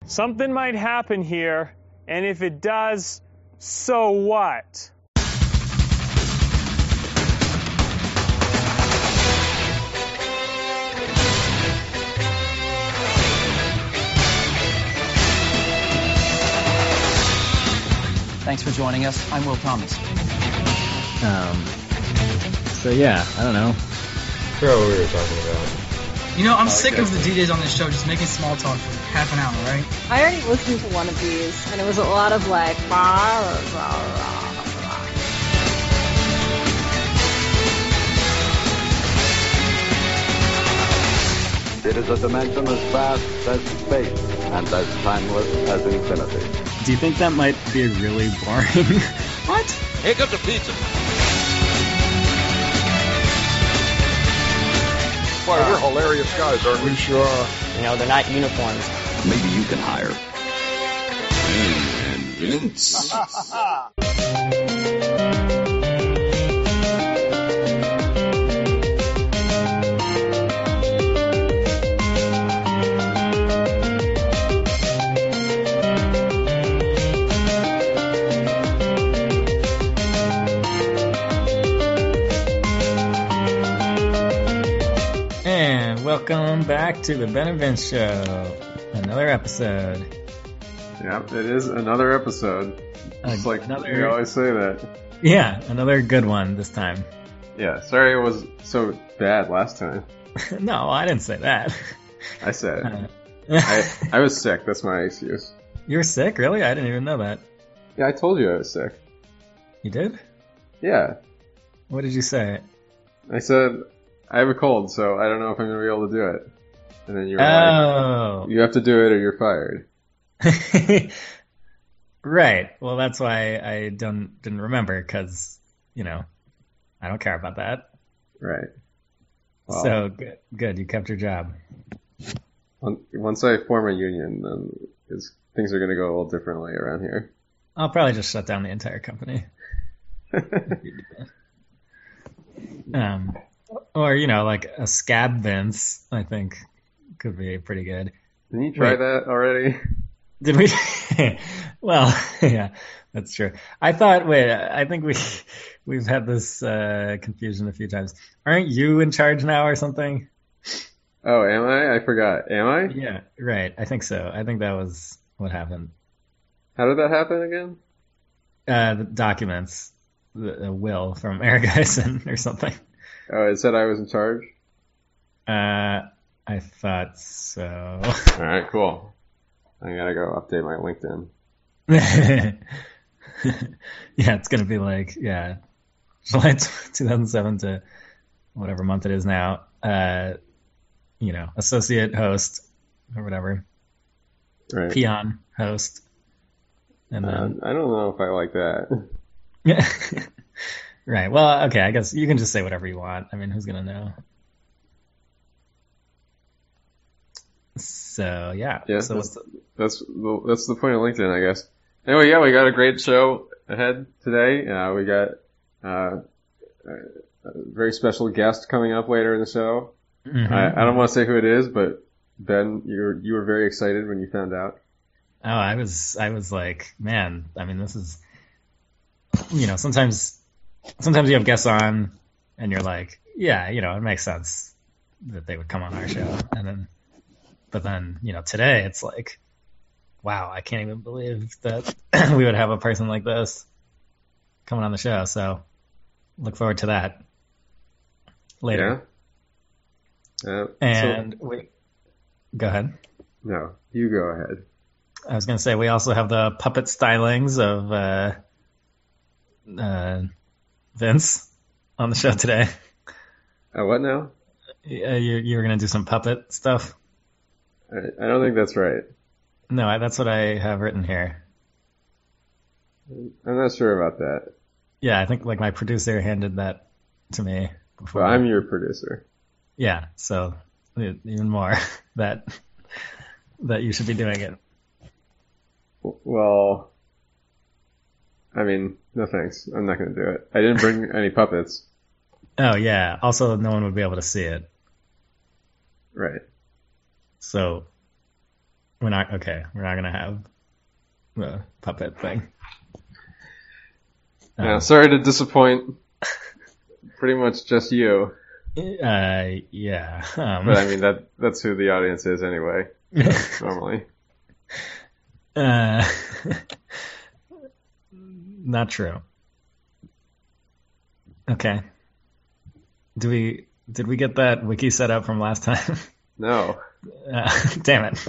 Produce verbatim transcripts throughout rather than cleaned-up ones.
Something might happen here, and if it does, so what? Thanks for joining us. I'm Will Thomas. Um, so yeah, I don't know. I forgot what we were talking about. You know, I'm sick of the D Js on this show just making small talk for half an hour, right? I already listened to one of these, and it was a lot of like, rah, rah, rah, rah. It is a dimension as vast as space and as timeless as infinity. Do you think that might be really boring? What? Here comes the pizza. Boy, we're hilarious guys, aren't we? Sure. You know, they're not uniforms. Maybe you can hire. And Vince. Welcome back to the Ben and Vince Show. Another episode. Yeah, it is another episode. It's like another... we always say that. Yeah, another good one this time. Yeah, sorry it was so bad last time. No, I didn't say that. I said it. Uh, I, I was sick, that's my excuse. You were sick? Really? I didn't even know that. Yeah, I told you I was sick. You did? Yeah. What did you say? I said... I have a cold, so I don't know if I'm going to be able to do it. And then you were oh. like, you have to do it or you're fired. Right. Well, that's why I don't didn't remember, because, you know, I don't care about that. Right. Well, so, good, good. You kept your job. Once I form a union, then it's, things are going to go a little differently around here. I'll probably just shut down the entire company. um... Or, you know, like a scab Vince, I think, could be pretty good. Didn't you try Wait, that already? Did we? Well, yeah, that's true. I thought, wait, I think we, we've had this uh, confusion a few times. Aren't you in charge now or something? Oh, am I? I forgot. Am I? Yeah, right. I think so. I think that was what happened. How did that happen again? Uh, the documents, the, the will from Eric Eisen or something. Oh, it said I was in charge? Uh, I thought so. Alright, cool. I gotta go update my LinkedIn. Yeah, it's gonna be like, yeah, July two thousand seven to whatever month it is now. Uh, you know, associate host or whatever. Right. Peon host. And uh, then... I don't know if I like that. Yeah. Right. Well, okay. I guess you can just say whatever you want. I mean, who's gonna know? So yeah. Yeah. So that's, the... that's the that's the point of LinkedIn, I guess. Anyway, yeah, we got a great show ahead today. Uh, we got uh, a very special guest coming up later in the show. Mm-hmm. I, I don't want to say who it is, but Ben, you were you were very excited when you found out. Oh, I was. I was like, man. I mean, this is. You know, sometimes. Sometimes you have guests on, and you're like, yeah, you know, it makes sense that they would come on our show. And then, but then, you know, today it's like, wow, I can't even believe that we would have a person like this coming on the show. So look forward to that later. Yeah. Uh, and so, we, go ahead. No, you go ahead. I was going to say, we also have the puppet stylings of, uh, uh, Vince on the show today. Uh, what now? Yeah, you you were gonna do some puppet stuff. I, I don't think that's right. No, I, that's what I have written here. I'm not sure about that. Yeah, I think like my producer handed that to me before. Well, I'm your producer. Yeah, so even more that that you should be doing it. Well, I mean, no thanks. I'm not going to do it. I didn't bring any puppets. Oh, yeah. Also, no one would be able to see it. Right. So, We're not okay. We're not gonna have the puppet thing. Um, Yeah, sorry to disappoint. Pretty much just you. Uh, yeah. Um, But I mean that that's who the audience is anyway. Normally. Uh, not true. Okay. Do we did we get that wiki set up from last time? No. Uh, damn it.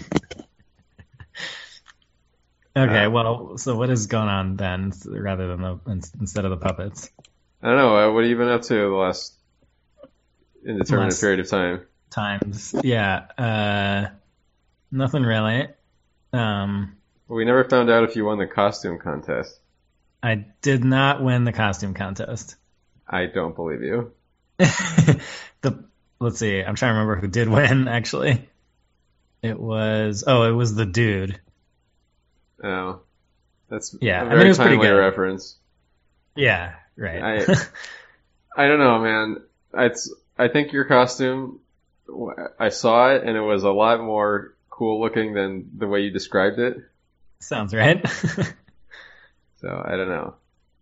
Okay, Uh, well, so what has gone on then, rather than the instead of the puppets? I don't know. Uh, what have you been up to the last indeterminate Last- period of time? Times, yeah. Uh, nothing really. Um, Well, we never found out if you won the costume contest. I did not win the costume contest. I don't believe you. the let's see, I'm trying to remember who did win. Actually, it was oh, it was the dude. Oh, that's Yeah, a I very mean, it was pretty timely good. reference. Yeah, right. I I don't know, man. It's I think your costume. I saw it and it was a lot more cool looking than the way you described it. Sounds right. So I don't know.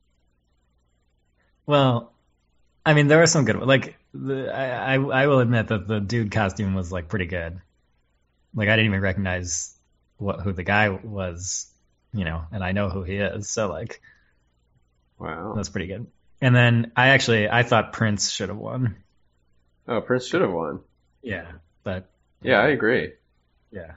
Well, I mean, there were some good like the I, I I will admit that the dude costume was like pretty good. Like I didn't even recognize what who the guy was, you know, and I know who he is, so like Wow. that's pretty good. And then I actually I thought Prince should have won. Oh, Prince should have won. Yeah, but Yeah, I agree. yeah.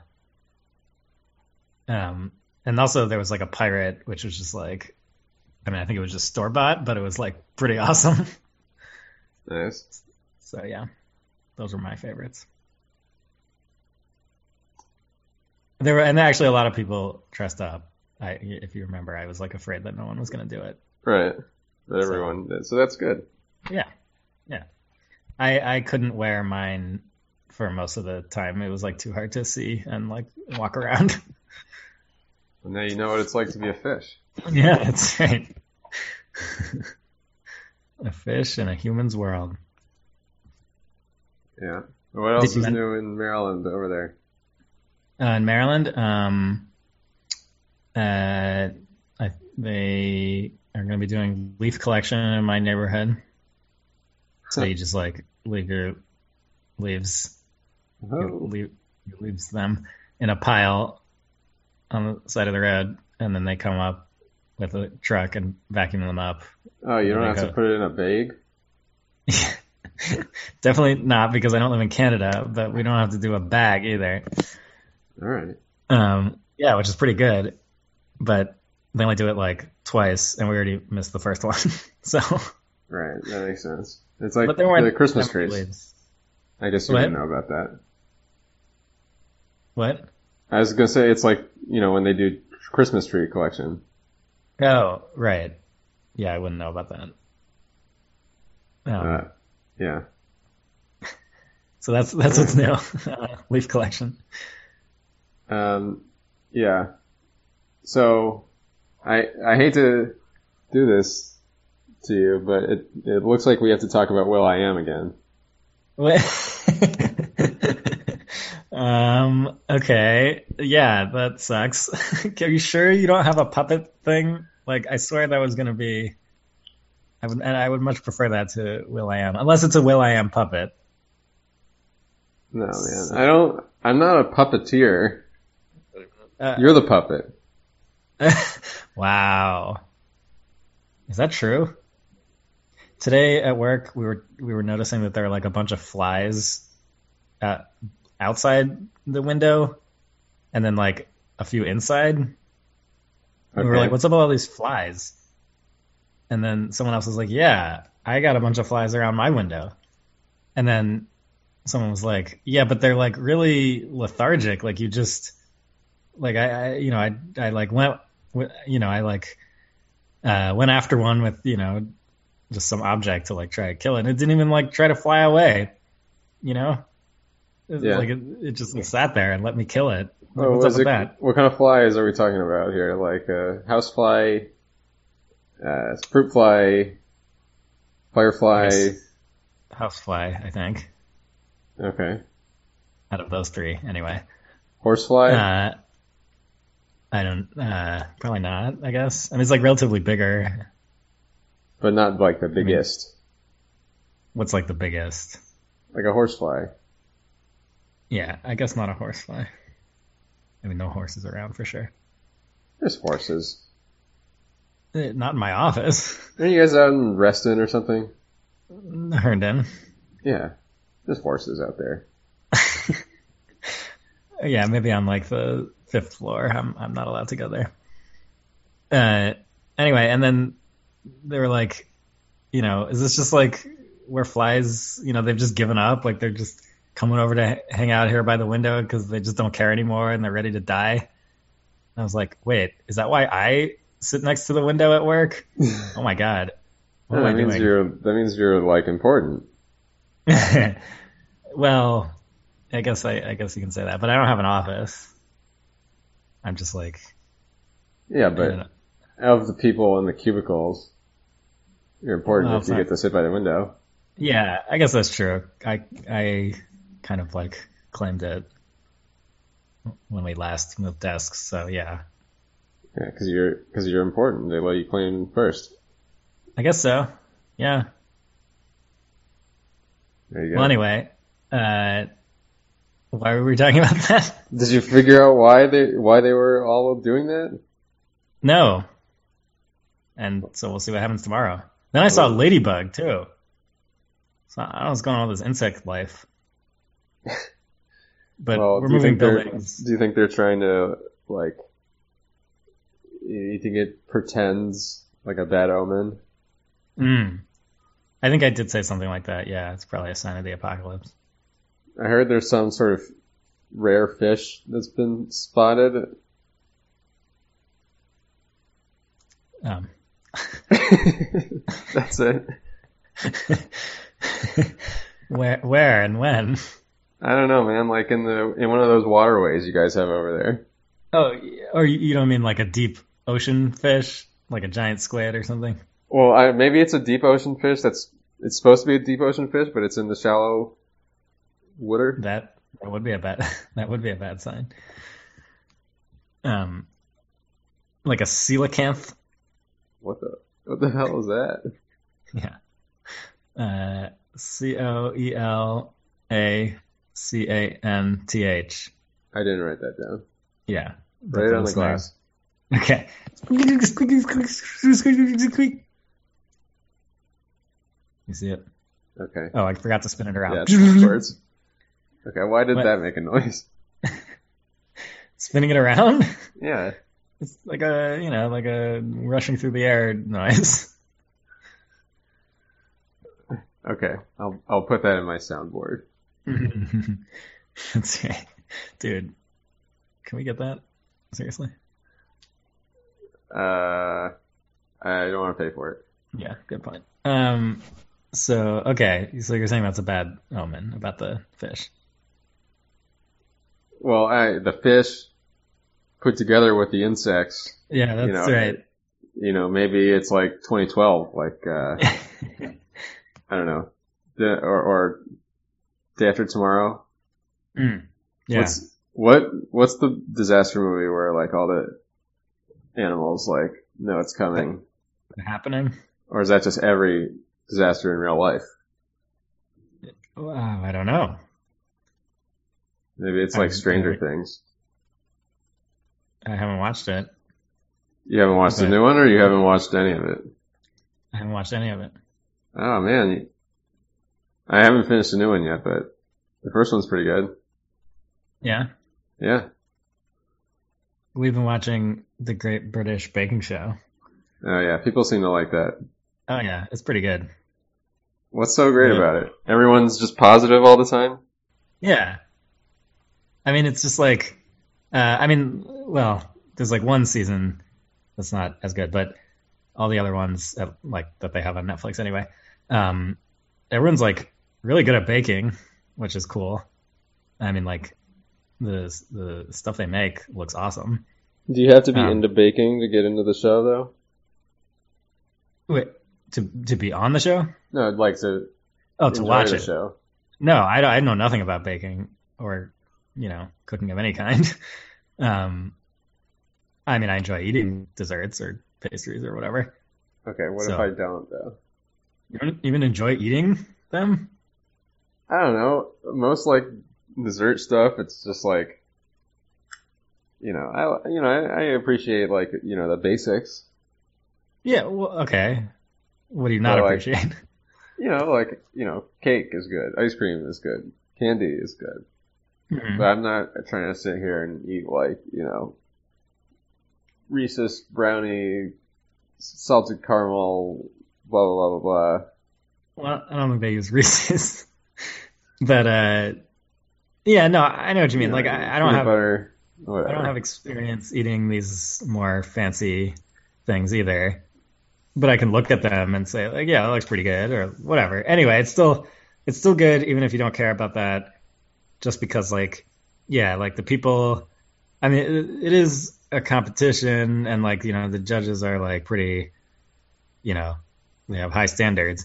Um, and also there was like a pirate, which was just like, I mean, I think it was just store bought, but it was like pretty awesome. Nice. So yeah, those were my favorites. There were, and actually a lot of people dressed up. I, if you remember, I was like afraid that no one was going to do it. Right. But everyone did. So that's good. Yeah, yeah. I I couldn't wear mine for most of the time. It was like too hard to see and like walk around. Well, now you know what it's like to be a fish. Yeah, that's right. A fish in a human's world. Yeah. What else Did you is men- new in Maryland over there? Uh, in Maryland, um, uh, I, they are going to be doing leaf collection in my neighborhood. So you just like leave your leaves, Oh. you leave, you leaves them in a pile on the side of the road, and then they come up with a truck and vacuum them up. Oh, you don't Like have to a- put it in a bag? Definitely not, because I don't live in Canada, but we don't have to do a bag either. All right. Um, yeah, which is pretty good, but they only do it like twice, and we already missed the first one. So, Right. That makes sense. It's like but there weren't the Christmas that many trees. leaves. I guess you What? didn't know about that. What? I was going to say it's like, you know, when they do Christmas tree collection. Oh, right. Yeah, I wouldn't know about that. Um, Uh, yeah. so that's that's what's new. Leaf collection. Um, yeah. So, I I hate to do this to you, but it it looks like we have to talk about Will I Am again. What? um. Okay. Yeah, that sucks. Are you sure you don't have a puppet thing? Like, I swear that was gonna be. I would, and I would much prefer that to Will I Am, unless it's a Will I Am puppet. No, man. I don't. I'm not a puppeteer. Uh, You're the puppet. Wow. Is that true? Today at work, we were we were noticing that there are like a bunch of flies uh, outside the window, and then like a few inside. And we were Okay. like, "What's up with all these flies?" And then someone else was like, "Yeah, I got a bunch of flies around my window." And then someone was like, "Yeah, but they're like really lethargic. Like you just like I, I you know I I like went wi- you know I like uh, went after one with you know just some object to like try to kill it. And it didn't even like try to fly away. You know, It- Yeah. like it, it just sat there and let me kill it. Like, Oh, what's up is with it- that? What kind of flies are we talking about here? Like a housefly, uh, fruit fly, firefly. Yes. Housefly, I think. Okay. Out of those three, anyway. Horsefly. Uh, I don't, uh, probably not, I guess. I mean, it's like relatively bigger. But not like the biggest. What's like the biggest? Like a horsefly. Yeah, I guess not a horsefly. I mean, no horses around for sure. There's horses. Eh, Not in my office. Are you guys out in Reston or something? Herndon. Yeah. There's horses out there. Yeah, maybe on like the fifth floor. I'm I'm not allowed to go there. Uh, anyway, and then they were like, you know, is this just like where flies, you know, they've just given up? Like they're just coming over to h- hang out here by the window because they just don't care anymore and they're ready to die. And I was like, wait, is that why I sit next to the window at work? Oh my god, what Yeah, am that I means doing? you're that means you're like important. Well, I guess I, I guess you can say that, but I don't have an office. I'm just like, Yeah, I don't know. but of the people in the cubicles, you're important Well, if it's you not- get to sit by the window. Yeah, I guess that's true. I I kind of like claimed it when we last moved desks, so yeah, Yeah, because you're because you're important. They let you claim first. I guess so. Yeah. There you go. Well, anyway, uh, why were we talking about that? Did you figure out why they why they were all doing that? No. And so we'll see what happens tomorrow. Then I saw Ladybug too. So I don't know what's going on with this insect life. But Well, we're do you moving think they're- buildings. Do you think they're trying to like? You think it pretends like a bad omen? Mm. I think I did say something like that. Yeah, it's probably a sign of the apocalypse. I heard there's some sort of rare fish that's been spotted. Um. That's it. where, where, and when? I don't know, man. Like in the in one of those waterways you guys have over there. Oh, or you you don't mean like a deep ocean fish, like a giant squid or something? Well, I, maybe it's a deep ocean fish. That's it's supposed to be a deep ocean fish, but it's in the shallow water. That that would be a bad that would be a bad sign. Um, like a coelacanth. What the what the hell is that? Yeah. Uh, C O E L A C A N T H. I didn't write that down. Yeah. Write it on the Listener. glass. Okay. You see it? Okay. Oh, I forgot to spin it around. Yeah, it's backwards. Okay, why did What? that make a noise? Spinning it around? Yeah. It's like a, you know, like a rushing through the air noise. Okay, I'll I'll put that in my soundboard. That's right. Dude, can we get that? Seriously? Uh, I don't want to pay for it. Yeah, good point. Um, so, okay, so you're saying that's a bad omen about the fish. Well, I, the fish put together with the insects. Yeah, that's you know, right. You know, maybe it's like twenty twelve, like uh, I don't know, the, or, or Day After Tomorrow. Mm. Yeah. What's what? What's the disaster movie where like all the animals like know it's coming, happening? or is that just every disaster in real life? Wow, I don't know. Maybe it's I- like Stranger I- Things. I haven't watched it. You haven't watched the Okay. new one, or you haven't watched any of it? I haven't watched any of it. Oh man, I haven't finished the new one yet, but the first one's pretty good. Yeah? Yeah. We've been watching The Great British Baking Show. Oh yeah, people seem to like that. Oh, yeah, it's pretty good. What's so great Yeah. about it? Everyone's just positive all the time? Yeah. I mean, it's just like, uh, I mean, well, there's like one season that's not as good, but all the other ones, uh, like that they have on Netflix anyway, um, everyone's like really good at baking, which is cool. I mean, like the the stuff they make looks awesome. Do you have to be Um, into baking to get into the show, though? Wait, to to be on the show? No, I'd like to Oh, to enjoy watch the it. show. No, I, don't- I know nothing about baking or, you know, cooking of any kind. Um, I mean, I enjoy eating desserts or pastries or whatever. Okay, what So- if I don't though? You don't even enjoy eating them? I don't know. Most like dessert stuff, it's just like, you know, I you know I, I appreciate like you know the basics. Yeah, well, okay. What do you not Well, like- appreciate? You know, like you know, cake is good, ice cream is good, candy is good. Mhm. But I'm not trying to sit here and eat like you know, Reese's brownie, salted caramel, blah blah blah blah blah. Well, I don't think they use Reese's. But, uh, yeah, no, I know what you mean. You Like, know, I, I don't peanut have, butter, whatever. I don't have experience eating these more fancy things either. But I can look at them and say, like, yeah, that looks pretty good, or whatever. Anyway, it's still, it's still good, even if you don't care about that. Just because, like, yeah, like the people, I mean, it, it is a competition, and like, you know, the judges are like pretty, you know, they have high standards.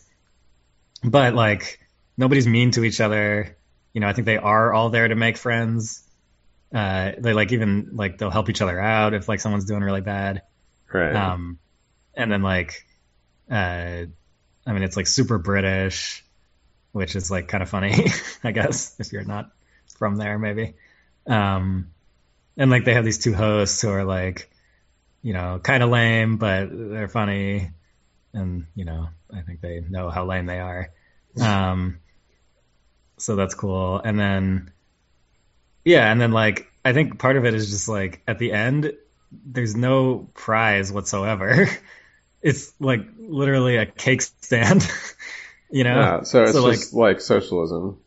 But like, nobody's mean to each other. You know, I think they are all there to make friends. Uh, they like even like they'll help each other out if like someone's doing really bad. Right. Um, and then like, uh, I mean, it's like super British, which is like kind of funny, I guess, if you're not from there, maybe. Um, and like they have these two hosts who are like, you know, kind of lame, but they're funny. And, you know, I think they know how lame they are. Um, so that's cool. And then, yeah, and then like, I think part of it is just like at the end, there's no prize whatsoever. It's like literally a cake stand, you know? Yeah, so it's So, just like, socialism.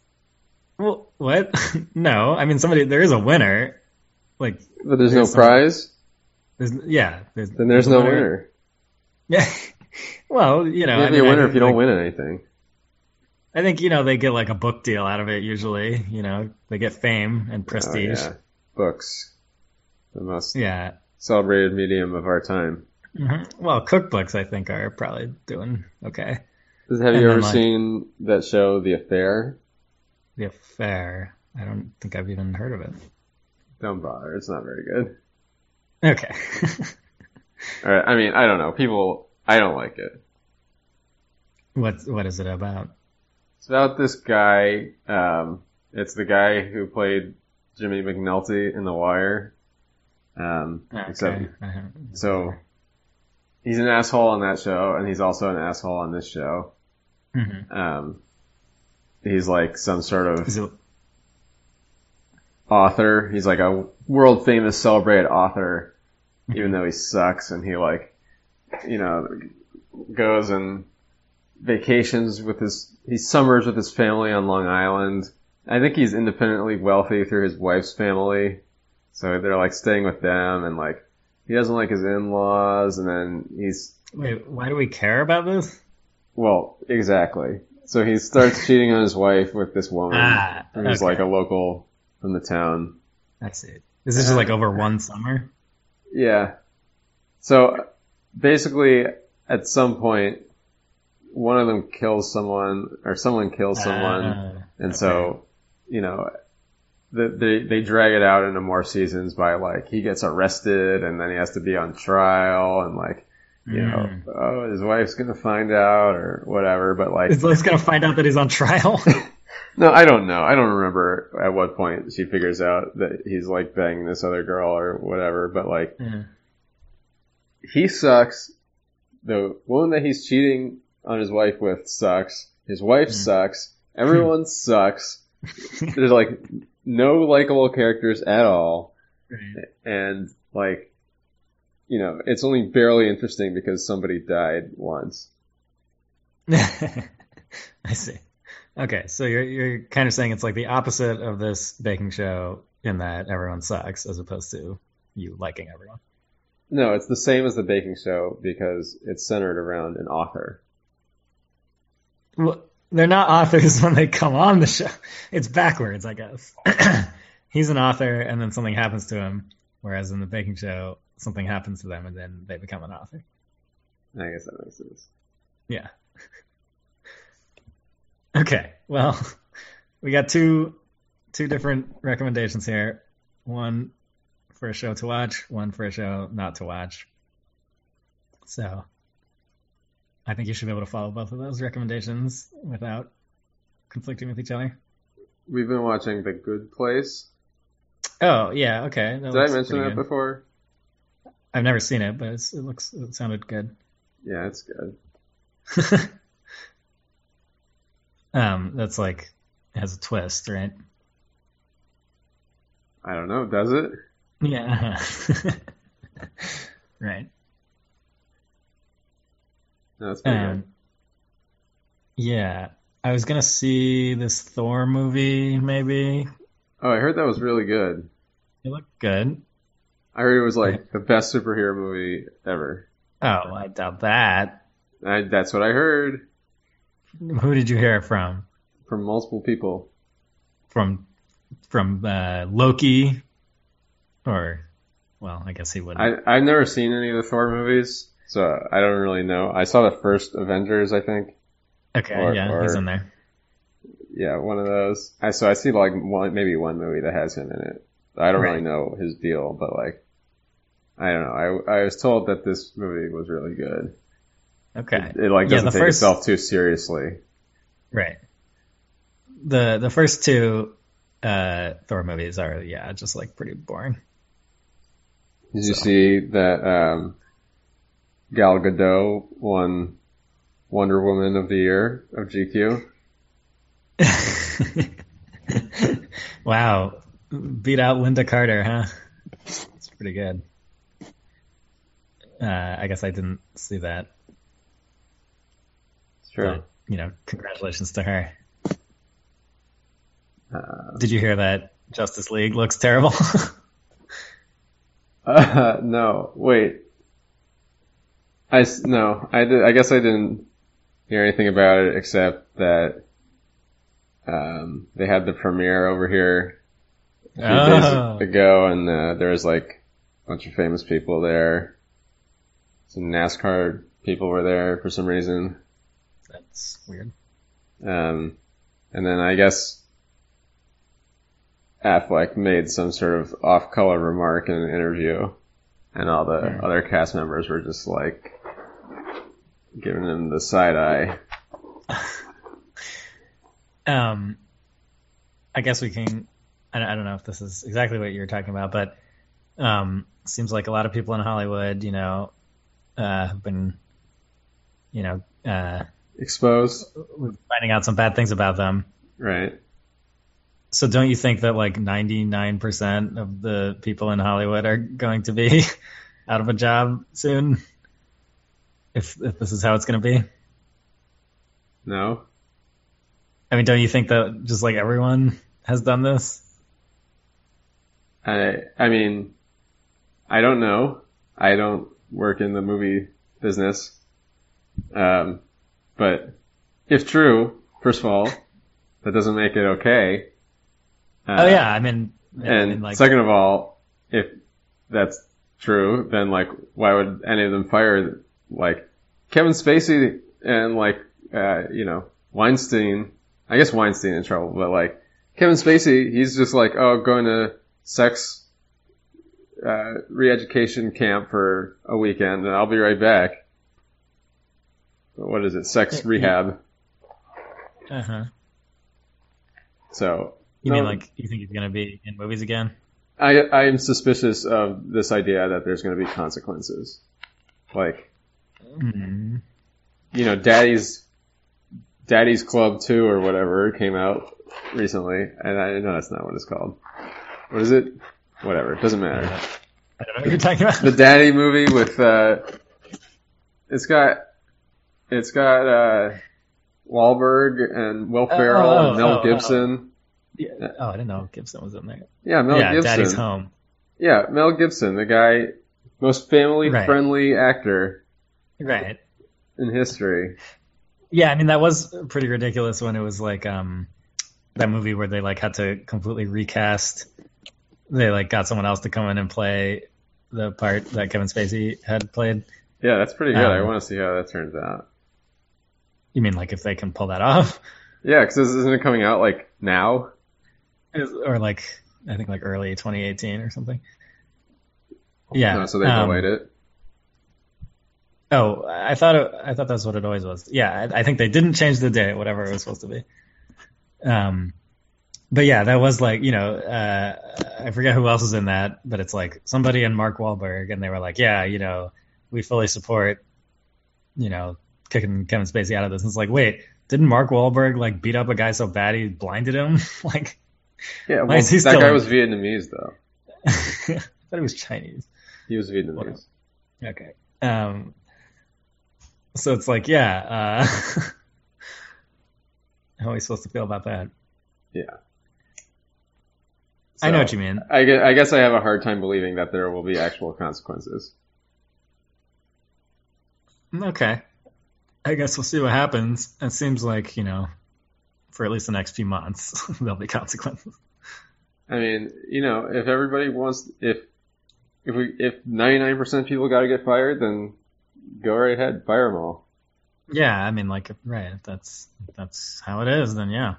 Well, what? No, I mean somebody. There is a winner. Like, But there's, There's no some- prize? there's yeah. There's, Then there's a no winner. Yeah. Well, you know, You I can't be mean, a I winner think, if you don't like, win anything. I think you know they get like a book deal out of it usually. You know, they get fame and prestige. Oh, yeah. Books. The most yeah. celebrated medium of our time. Mhm. Well, cookbooks I think are probably doing okay. Have And you then, ever like- seen that show, The Affair? The Affair. I don't think I've even heard of it. Don't bother. It's not very good. Okay. All right. I mean, I don't know. People, I don't like it. what what is it about? It's about this guy. Um, it's the guy who played Jimmy McNulty in The Wire. Um, Okay. except, I haven't- so he's an asshole on that show, and he's also an asshole on this show. Mhm. Um, he's like some sort of Is it, author. He's like a world famous celebrated author, even though he sucks, and he like, you know, goes and vacations with his, he summers with his family on Long Island. I think he's independently wealthy through his wife's family. So they're like staying with them, and like, he doesn't like his in-laws, and then he's, wait, why do we care about this? well, exactly. So he starts cheating on his wife with this woman Ah, who's okay. like a local from the town. I see. Is this just like over one summer? Yeah. So basically, at some point, one of them kills someone, or someone kills someone, Ah, and okay. so, you know, the, they they drag it out into more seasons by like he gets arrested, and then he has to be on trial, and like, you know, Mm. oh, his wife's gonna find out or whatever. But like, Is Liz gonna find out that he's on trial? no, I don't know. I don't remember at what point she figures out that he's like banging this other girl or whatever. But like, Yeah. he sucks. The woman that he's cheating on his wife with sucks. His wife Mm. sucks. Everyone sucks. There's like no likable characters at all. Right. And like, you know, it's only barely interesting because somebody died once. I see. Okay, so you're you're kind of saying it's like the opposite of this baking show in that everyone sucks, as opposed to you liking everyone. No, it's the same as the baking show because it's centered around an author. Well, they're not authors when they come on the show. It's backwards, I guess. He's an author, and then something happens to him, whereas in the baking show, something happens to them, and then they become an author. I guess that makes sense. Yeah. Okay. Well, we got two two different recommendations here. One for a show to watch, one for a show not to watch. So I think you should be able to follow both of those recommendations without conflicting with each other. We've been watching The Good Place. Oh, yeah, okay. That Did I looks mention pretty that good. before? I've never seen it, but it's, it looks it sounded good. Yeah, it's good. um, that's like it has a twist, right? I don't know. Does it? Yeah. Right. No, it's pretty Um, good. yeah, I was gonna see this Thor movie. Maybe Oh, I heard that was really good. it looked good. I heard it was like the best superhero movie ever. Oh, I doubt that. I, that's what I heard Who did you hear it from? from multiple people. From from uh, Loki, or well, I guess he wouldn't. I, I've never seen any of the Thor movies, so I don't really know. I saw the first Avengers, I think. okay, or- yeah, or- he's in there. Yeah, one of those. I so I see like one, maybe one movie that has him in it. I don't really Right. know his deal, but like, I don't know. I I was told that this movie was really good. Okay, It, it like Yeah, doesn't the take first- itself too seriously. right. The the first two uh, Thor movies are yeah, just like pretty boring. Did you So. see that um, Gal Gadot won Wonder Woman of the Year of G Q? Wow, beat out Linda Carter, huh? It's pretty good. Uh, I guess I didn't see that. It's true. But, you know, congratulations to her. Uh, Did you hear that Justice League looks terrible? uh, no, wait. I s- no, I did. I guess I didn't hear anything about it except that um, they had the premiere over here a few Oh. days ago, and uh, there was like a bunch of famous people there. Some NASCAR people were there for some reason. That's weird. Um, and then I guess Affleck made some sort of off-color remark in an interview, and all the Hmm. other cast members were just like giving him the side eye. Um, I guess we can. I don't, I don't know if this is exactly what you're talking about, but um, seems like a lot of people in Hollywood, you know, uh, have been, you know, uh, Exposed, finding out some bad things about them. right? So don't you think that like ninety-nine percent of the people in Hollywood are going to be out of a job soon? If if this is how it's going to be? No? I mean, don't you think that just like everyone has done this? I, I mean, I don't know. I don't work in the movie business. Um, but if true, first of all, that doesn't make it okay. Uh, Oh yeah, I mean, I And mean, like, second of all, if that's true, then like, why would any of them fire like Kevin Spacey and like, uh, you know, Weinstein? I guess Weinstein in trouble, but like Kevin Spacey, he's just like, oh, going to sex uh, re-education camp for a weekend, and I'll be right back. What is it? Sex rehab. uh huh. So You no, mean like you think he's gonna be in movies again? I I am suspicious of this idea that there's going to be consequences. Like, Mm. you know, Daddy's Daddy's Club two or whatever came out recently, and I know that's not what it's called. What is it? Whatever, it doesn't matter. I don't know what you're talking about. The Daddy movie with uh, it's got it's got uh, Wahlberg and Will Ferrell oh, and Mel oh, oh. Gibson. Yeah. Oh, I didn't know Gibson was in there. Yeah, Mel yeah, Gibson. Daddy's Home. Yeah, Mel Gibson, the guy, most family friendly actor Right. in history. Yeah, I mean that was pretty ridiculous when it was like um that movie where they like had to completely recast. They like got someone else to come in and play the part that Kevin Spacey had played. Yeah, that's pretty good. Um, I want to see how that turns out. You mean like if they can pull that off? Yeah, because isn't it coming out like now? Or like I think like early twenty eighteen or something. Yeah. No, so they um, delayed it. Oh, I thought it, I thought that's what it always was. Yeah, I, I think they didn't change the date, whatever it was supposed to be. Um, but yeah, that was like, you know, uh, I forget who else is in that, but it's like somebody and Mark Wahlberg, and they were like, yeah, you know, we fully support, you know, kicking Kevin Spacey out of this. And it's like, wait, didn't Mark Wahlberg like beat up a guy so bad he blinded him? Like, Yeah, why well, is he that still guy in- was Vietnamese though. I thought he was Chinese. He was Vietnamese. Okay. Um, so it's like, yeah, uh, how are we supposed to feel about that? Yeah. I know So, what you mean. I guess, I guess I have a hard time believing that there will be actual consequences. Okay. I guess we'll see what happens. It seems like, you know, for at least the next few months, there'll be consequences. I mean, you know, if everybody wants, if if we if ninety-nine percent of people got to get fired, then go right ahead, fire them all. Yeah, I mean, like, right, if that's, if that's how it is, then yeah.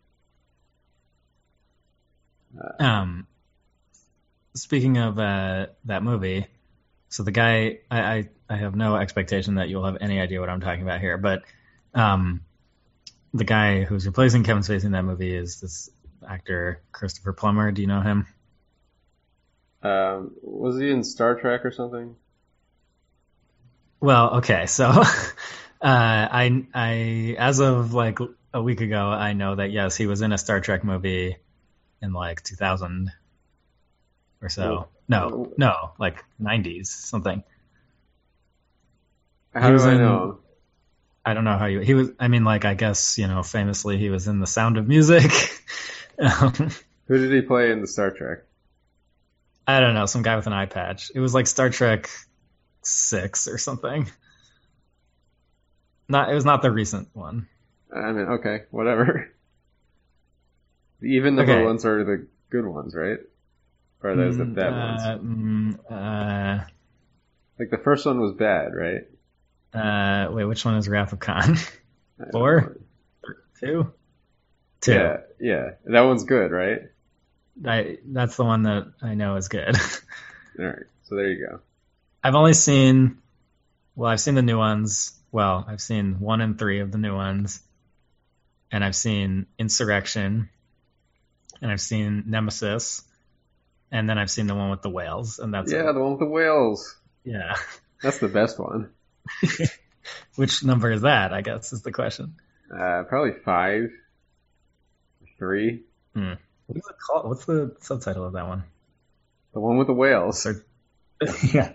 Um, speaking of uh, that movie, so the guy, I, I, I have no expectation that you'll have any idea what I'm talking about here, but um, the guy who's replacing Kevin Spacey in that movie is this actor, Christopher Plummer. Do you know him? Um, was he in Star Trek or something? Well, okay, so uh, I, I, as of like a week ago, I know that yes, he was in a Star Trek movie in like two thousand or so. No, no, like nineties something. How He do was I in- know? I don't know how you. He was. I mean, like I guess you know, famously he was in The Sound of Music. um, Who did he play in the Star Trek? I don't know, some guy with an eye patch. It was like Star Trek six or something. Not. It was not the recent one. I mean, okay, whatever. Even the Okay. good ones are the good ones, right? Or are those the Mm, bad uh, ones? mm, uh, Like the first one was bad, right? Uh, wait, which one is Wrath of Khan? I don't Four? know. Two? Two. Yeah, yeah. That one's good, right? I, that's the one that I know is good. All right. So there you go. I've only seen, well, I've seen the new ones. Well, I've seen one and three of the new ones. And I've seen Insurrection. And I've seen Nemesis. And then I've seen the one with the whales. And that's Yeah, it. the one with the whales. Yeah. That's the best one. Which number is that, I guess, is the question. Uh, probably five, three. Hmm. What is it called? What's the subtitle of that one? The one with the whales. Yeah.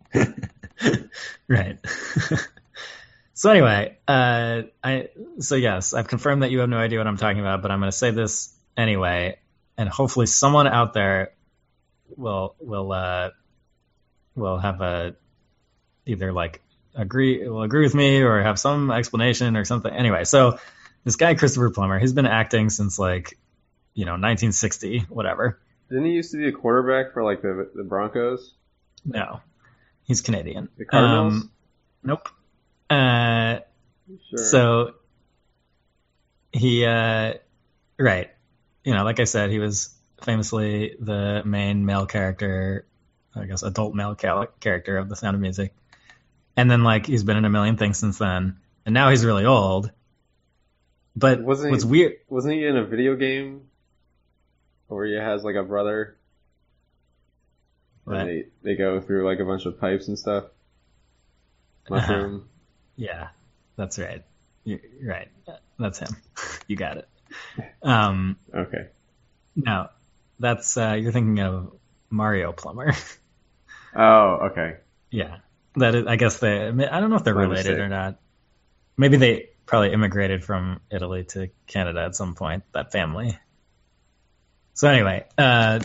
Right. So anyway, uh, I so yes, I've confirmed that you have no idea what I'm talking about, but I'm going to say this anyway, and hopefully someone out there will will uh, will have a either like agree will agree with me or have some explanation or something. Anyway, so this guy Christopher Plummer, he's been acting since like you know nineteen sixty, whatever. Didn't he used to be a quarterback for like the the Broncos? No, he's Canadian. The Cardinals? Um, nope. Uh, Sure. So he, uh, right, you know, like I said, he was famously the main male character, I guess adult male cal- character of The Sound of Music, and then like he's been in a million things since then, and now he's really old. But Wasn't he- what's weird? Wasn't he in a video game where he has like a brother? What? And they, they go through like a bunch of pipes and stuff. Mushroom. Yeah, that's right. You're right. That's him. You got it. Um, Okay. no, that's uh, you're thinking of Mario Plummer. Oh, okay. Yeah, that is. I guess they. I, mean, I don't know if they're My related mistake. or not. Maybe they probably immigrated from Italy to Canada at some point. That family. So anyway, uh,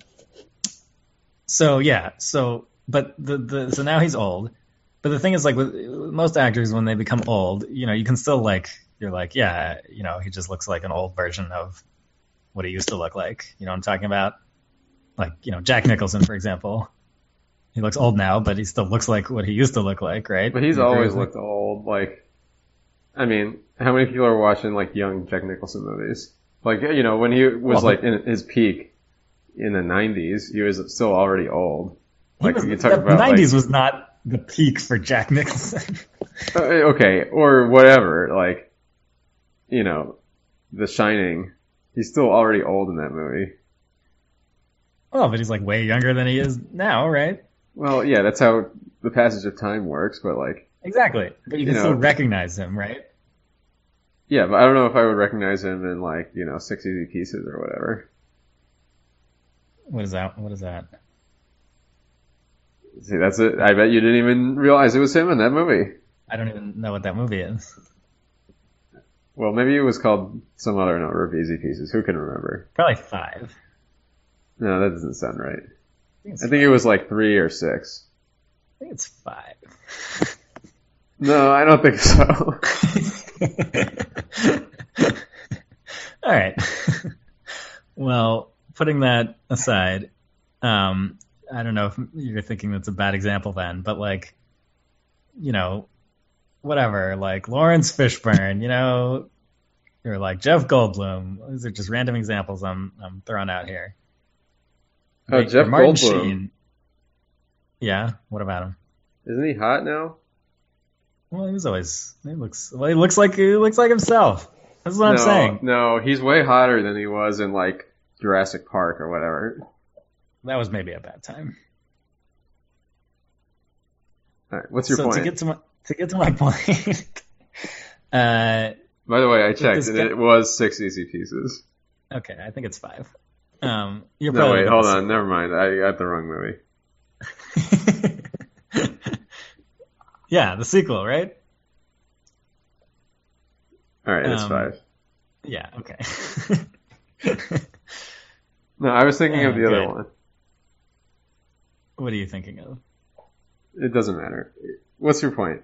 so yeah, so but the the so now he's old. But the thing is, like with most actors, when they become old, you know, you can still like you're like, yeah, you know, he just looks like an old version of what he used to look like. You know what I'm talking about? Like, you know, Jack Nicholson, for example. He looks old now, but he still looks like what he used to look like, right? But he's You agree always with me? looked old. Like, I mean, how many people are watching like young Jack Nicholson movies? Like, you know, when he was Well, like in his peak in the nineties, he was still already old. Like was, you talk the about nineties like, was not the peak for Jack Nicholson. uh, okay, or whatever. Like, you know, The Shining. He's still already old in that movie. Oh, but he's like way younger than he is now, right? Well, yeah, that's how the passage of time works. But like, exactly. But you can you know, still recognize him, right? Yeah, but I don't know if I would recognize him in like, you know, Six Easy Pieces or whatever. What is that? What is that? See, that's it. I bet you didn't even realize it was him in that movie. I don't even know what that movie is. Well, maybe it was called some other number of Easy Pieces. Who can remember? Probably five. No, that doesn't sound right. I think, I think it was like three or six. I think it's five. No, I don't think so. All right. Well, putting that aside, um, I don't know if you're thinking that's a bad example then, but like, you know, whatever, like Lawrence Fishburne, you know, or like Jeff Goldblum. These are just random examples I'm I'm throwing out here. Oh, Like, Jeff or Martin Goldblum. Sheen. Yeah, what about him? Isn't he hot now? Well, he was always. He looks. Well, he looks like he looks like himself. That's what I'm no, saying. No, he's way hotter than he was in like Jurassic Park or whatever. That was maybe a bad time. All right, what's your so point? to get to my to get to my point, uh, By the way, I checked this and guy- it was six Easy Pieces. okay, I think it's five. Um, you're No, probably wait, looking hold at on. Never mind. I got the wrong movie. the- Yeah, the sequel, right? All right, it's Um, five. Yeah. Okay. No, I was thinking of uh, the other good. one. What are you thinking of? It doesn't matter. What's your point?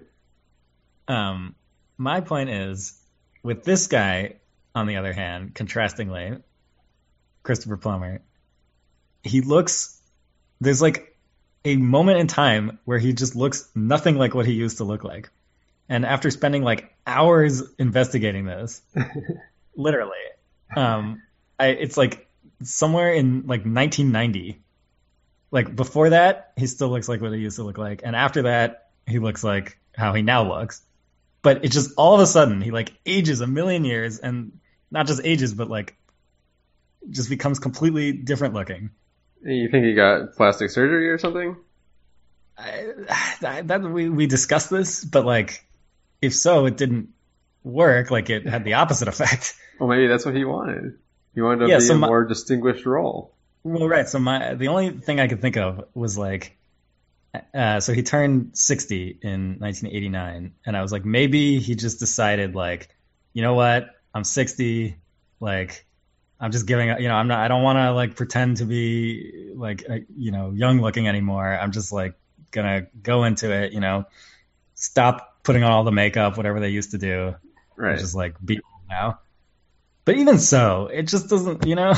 Um, my point is, with this guy, on the other hand, contrastingly, Christopher Plummer, he looks, there's like a moment in time where he just looks nothing like what he used to look like. And after spending like hours investigating this, literally, um, I, it's like somewhere in like nineteen ninety. Like before that, he still looks like what he used to look like. And after that, he looks like how he now looks. But it just all of a sudden, he like ages a million years, and not just ages, but like just becomes completely different looking. You think he got plastic surgery or something? I, I, that we we discussed this, but like if so, it didn't work. Like it had the opposite effect. Well, maybe that's what he wanted. He wanted to Yeah, be so a my- more distinguished role. Well, right. So my the only thing I could think of was like, uh, so he turned sixty in nineteen eighty-nine, and I was like, maybe he just decided like, you know what, I'm sixty, like, I'm just giving, you know, I'm not, I don't want to like pretend to be like, uh, you know, young looking anymore. I'm just like gonna go into it, you know, stop putting on all the makeup, whatever they used to do, Right. and just like be old now. But even so, it just doesn't, you know.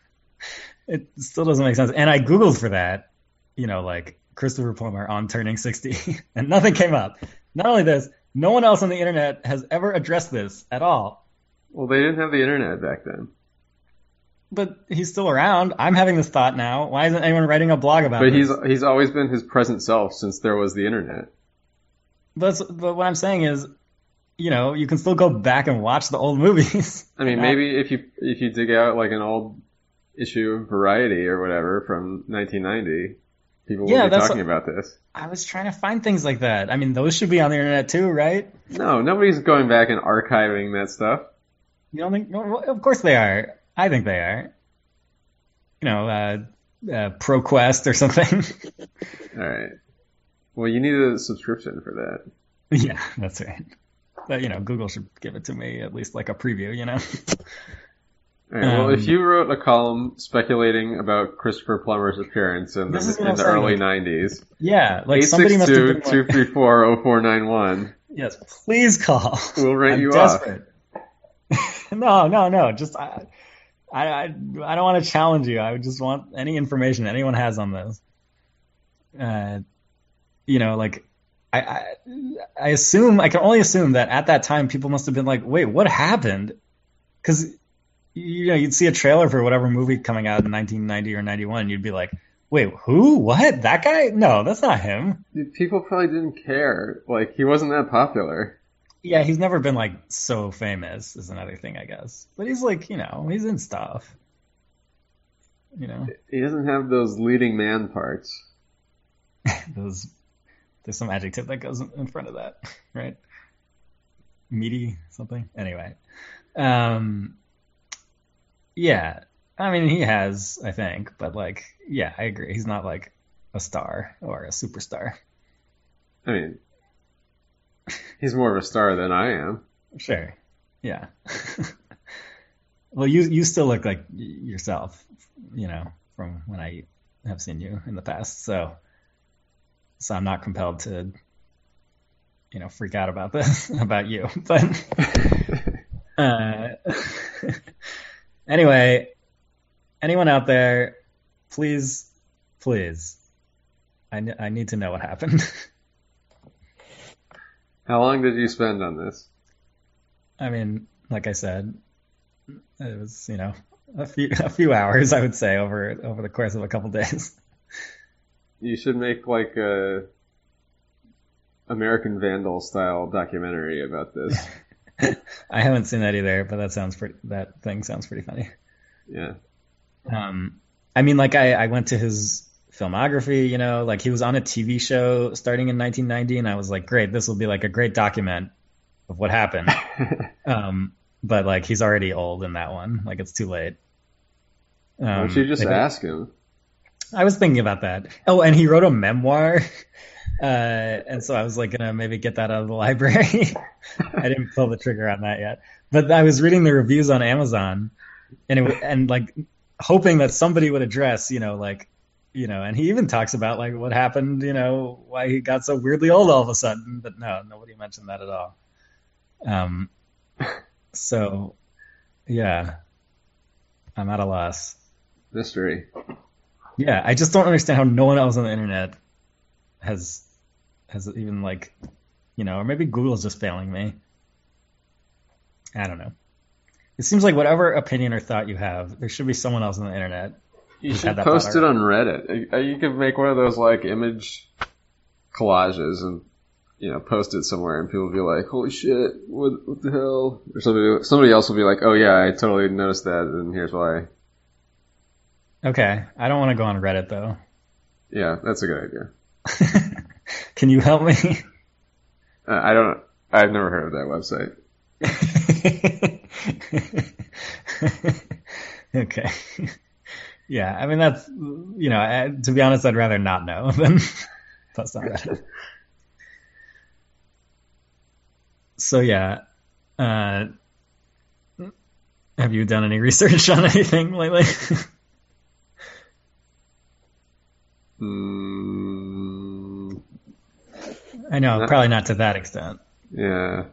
It still doesn't make sense. And I Googled for that, you know, like Christopher Plummer on turning sixty, and nothing came up. Not only this, no one else on the internet has ever addressed this at all. Well, they didn't have the internet back then. But he's still around. I'm having this thought now. Why isn't anyone writing a blog about But this? he's he's always been his present self since there was the internet. But, but what I'm saying is, you know, you can still go back and watch the old movies. I mean, Not- maybe if you if you dig out like an old issue of Variety or whatever from nineteen ninety, people Yeah, will be that's talking what- about this. I was trying to find things like that. I mean, those should be on the internet too, right? No, nobody's going back and archiving that stuff. You don't think? Well, of course they are. I think they are. You know, uh, uh, ProQuest or something. All right. Well, you need a subscription for that. Yeah, that's right. But, you know, Google should give it to me, at least like a preview, you know? All right. Well, Um, if you wrote a column speculating about Christopher Plummer's appearance in This is the, what in I'm the saying, early like- nineties, Yeah, like eight somebody six must have two, been two like, three four, zero four nine one. yes, please call. We'll write I'm you off. desperate. no, no, no. Just, I, I, I, I don't want to challenge you. I just want any information anyone has on this. Uh, you know, like, I, I, I assume, I can only assume that at that time people must have been like, wait, what happened? Because, you know, you'd see a trailer for whatever movie coming out in nineteen ninety or ninety-one, and you'd be like, Wait, who? What? That guy? No, that's not him. Dude, people probably didn't care. Like, he wasn't that popular. Yeah, he's never been like so famous is another thing, I guess. But he's like, you know, he's in stuff. You know, He doesn't have those leading man parts. those there's some adjective that goes in front of that, right? Meaty something. Anyway, um, yeah. I mean, he has, I think, but like, yeah, I agree. He's not like a star or a superstar. I mean, he's more of a star than I am. Sure. Yeah. Well, you you still look like yourself, you know, from when I have seen you in the past. So, so I'm not compelled to, you know, freak out about this about you. But uh, anyway. Anyone out there, please, please, I, n- I need to know what happened. How long did you spend on this? I mean, like I said, it was, you know, a few a few hours, I would say, over over the course of a couple days. You should make like a American Vandal style documentary about this. I haven't seen that either, but that sounds pretty. That thing sounds pretty funny. Yeah. Um, I mean, like I, I went to his filmography, you know, like he was on a T V show starting in nineteen ninety, and I was like, great, this will be like a great document of what happened. um, but like he's already old in that one, like it's too late. Um, Why don't you just like, ask him? I was thinking about that. Oh, and he wrote a memoir, uh, and so I was like gonna maybe get that out of the library. I didn't pull the trigger on that yet, but I was reading the reviews on Amazon, and it and like. hoping that somebody would address, you know, like, you know, and he even talks about like what happened, you know, why he got so weirdly old all of a sudden, but no, nobody mentioned that at all. Um, so yeah, I'm at a loss. Mystery. Yeah. I just don't understand how no one else on the internet has, has even like, you know, or maybe Google's just failing me. I don't know. It seems like whatever opinion or thought you have, there should be someone else on the internet. You should post it on Reddit. You could make one of those like image collages and, you know, post it somewhere, and people will be like, "Holy shit, what, what the hell?" Or somebody, somebody else will be like, "Oh yeah, I totally noticed that, and here's why." Okay, I don't want to go on Reddit though. Yeah, that's a good idea. Can you help me? Uh, I don't. I've never heard of that website. Okay. Yeah, I mean that's, you know, I, to be honest, I'd rather not know than post on Reddit. So yeah, uh, have you done any research on anything lately? mm, I know, not, probably not to that extent. Yeah.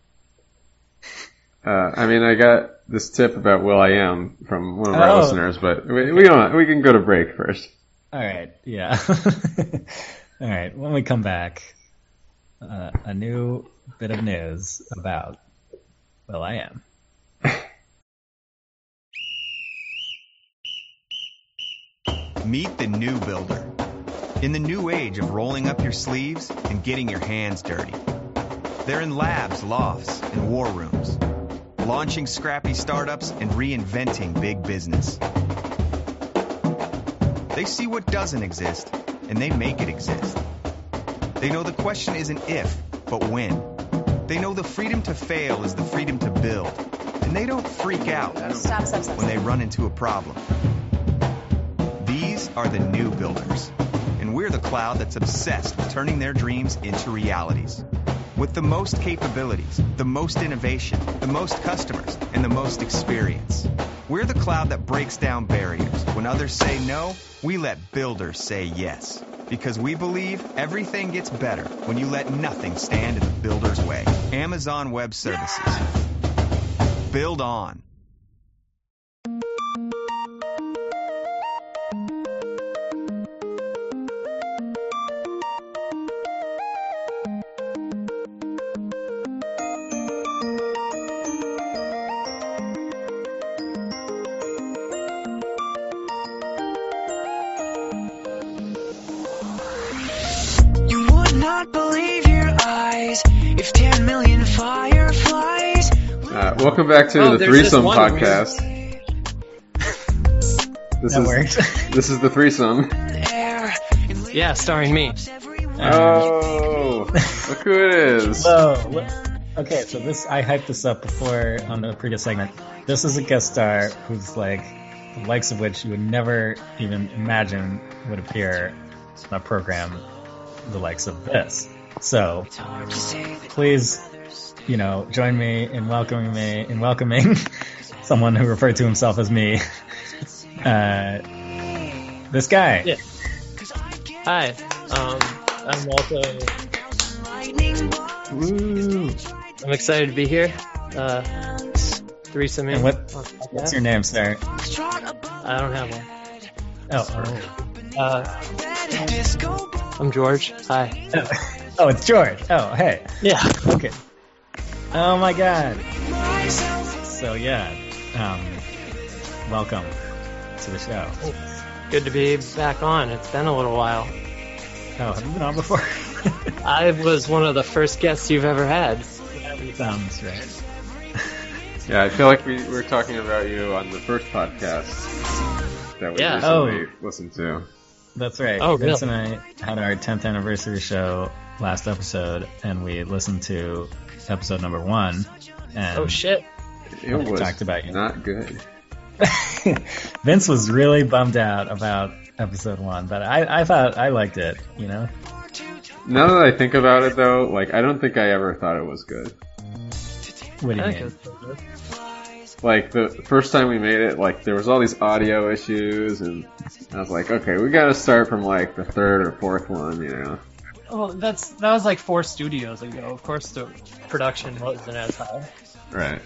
Uh, I mean, I got this tip about Will I Am from one of our oh. listeners, but we, we don't. We can go to break first. All right. Yeah. All right. When we come back, uh, a new bit of news about Will I Am. Meet the new builder. In the new age of rolling up your sleeves and getting your hands dirty. They're in labs, lofts, and war rooms. Launching scrappy startups and reinventing big business. They see what doesn't exist, and they make it exist. They know the question isn't if, but when. They know the freedom to fail is the freedom to build, and they don't freak out Stop, stop, stop, when they stop. run into a problem. These are the new builders, and we're the cloud that's obsessed with turning their dreams into realities. With the most capabilities, the most innovation, the most customers, and the most experience. We're the cloud that breaks down barriers. When others say no, we let builders say yes. Because we believe everything gets better when you let nothing stand in the builder's way. Amazon Web Services. Build on. ten million fireflies. Uh, welcome back to Oh, the there's this Threesome one podcast. This That is worked. this is the Threesome. Yeah, starring me. Oh, look who it is. Whoa. look- Okay, so this I hyped this up before on the previous segment. This is a guest star who's like the likes of which you would never even imagine would appear on a program the likes of this. So please, you know, join me in welcoming me in welcoming someone who referred to himself as me. Uh, this guy. Yeah. Hi. Um, I'm Walter. Woo. I'm excited to be here. Uh, threesome. And what? What's your name, sir? I don't have one. Oh. Uh, I'm George. Hi. Oh. Oh, it's George. Oh, hey. Yeah. Okay. Oh my God. So yeah, um, welcome to the show. Good to be back on. It's been a little while. Oh, have you been on before? I was one of the first guests you've ever had. Sounds right. Yeah, I feel like we were talking about you on the first podcast that we Yeah. recently Oh. listened to. That's right. Oh, Vince really? and I had our tenth anniversary show last episode, and we listened to episode number one. And Oh shit. It we was talked about you. not good. Vince was really bummed out about episode one, but I, I thought I liked it, you know? Now that I think about it, though, like I don't think I ever thought it was good. What do you I mean? think it's pretty good. Like the first time we made it, like there was all these audio issues, and I was like, okay, we got to start from like the third or fourth one, you know? Well, that's that was like four studios ago. Of course, the production wasn't as high. Right.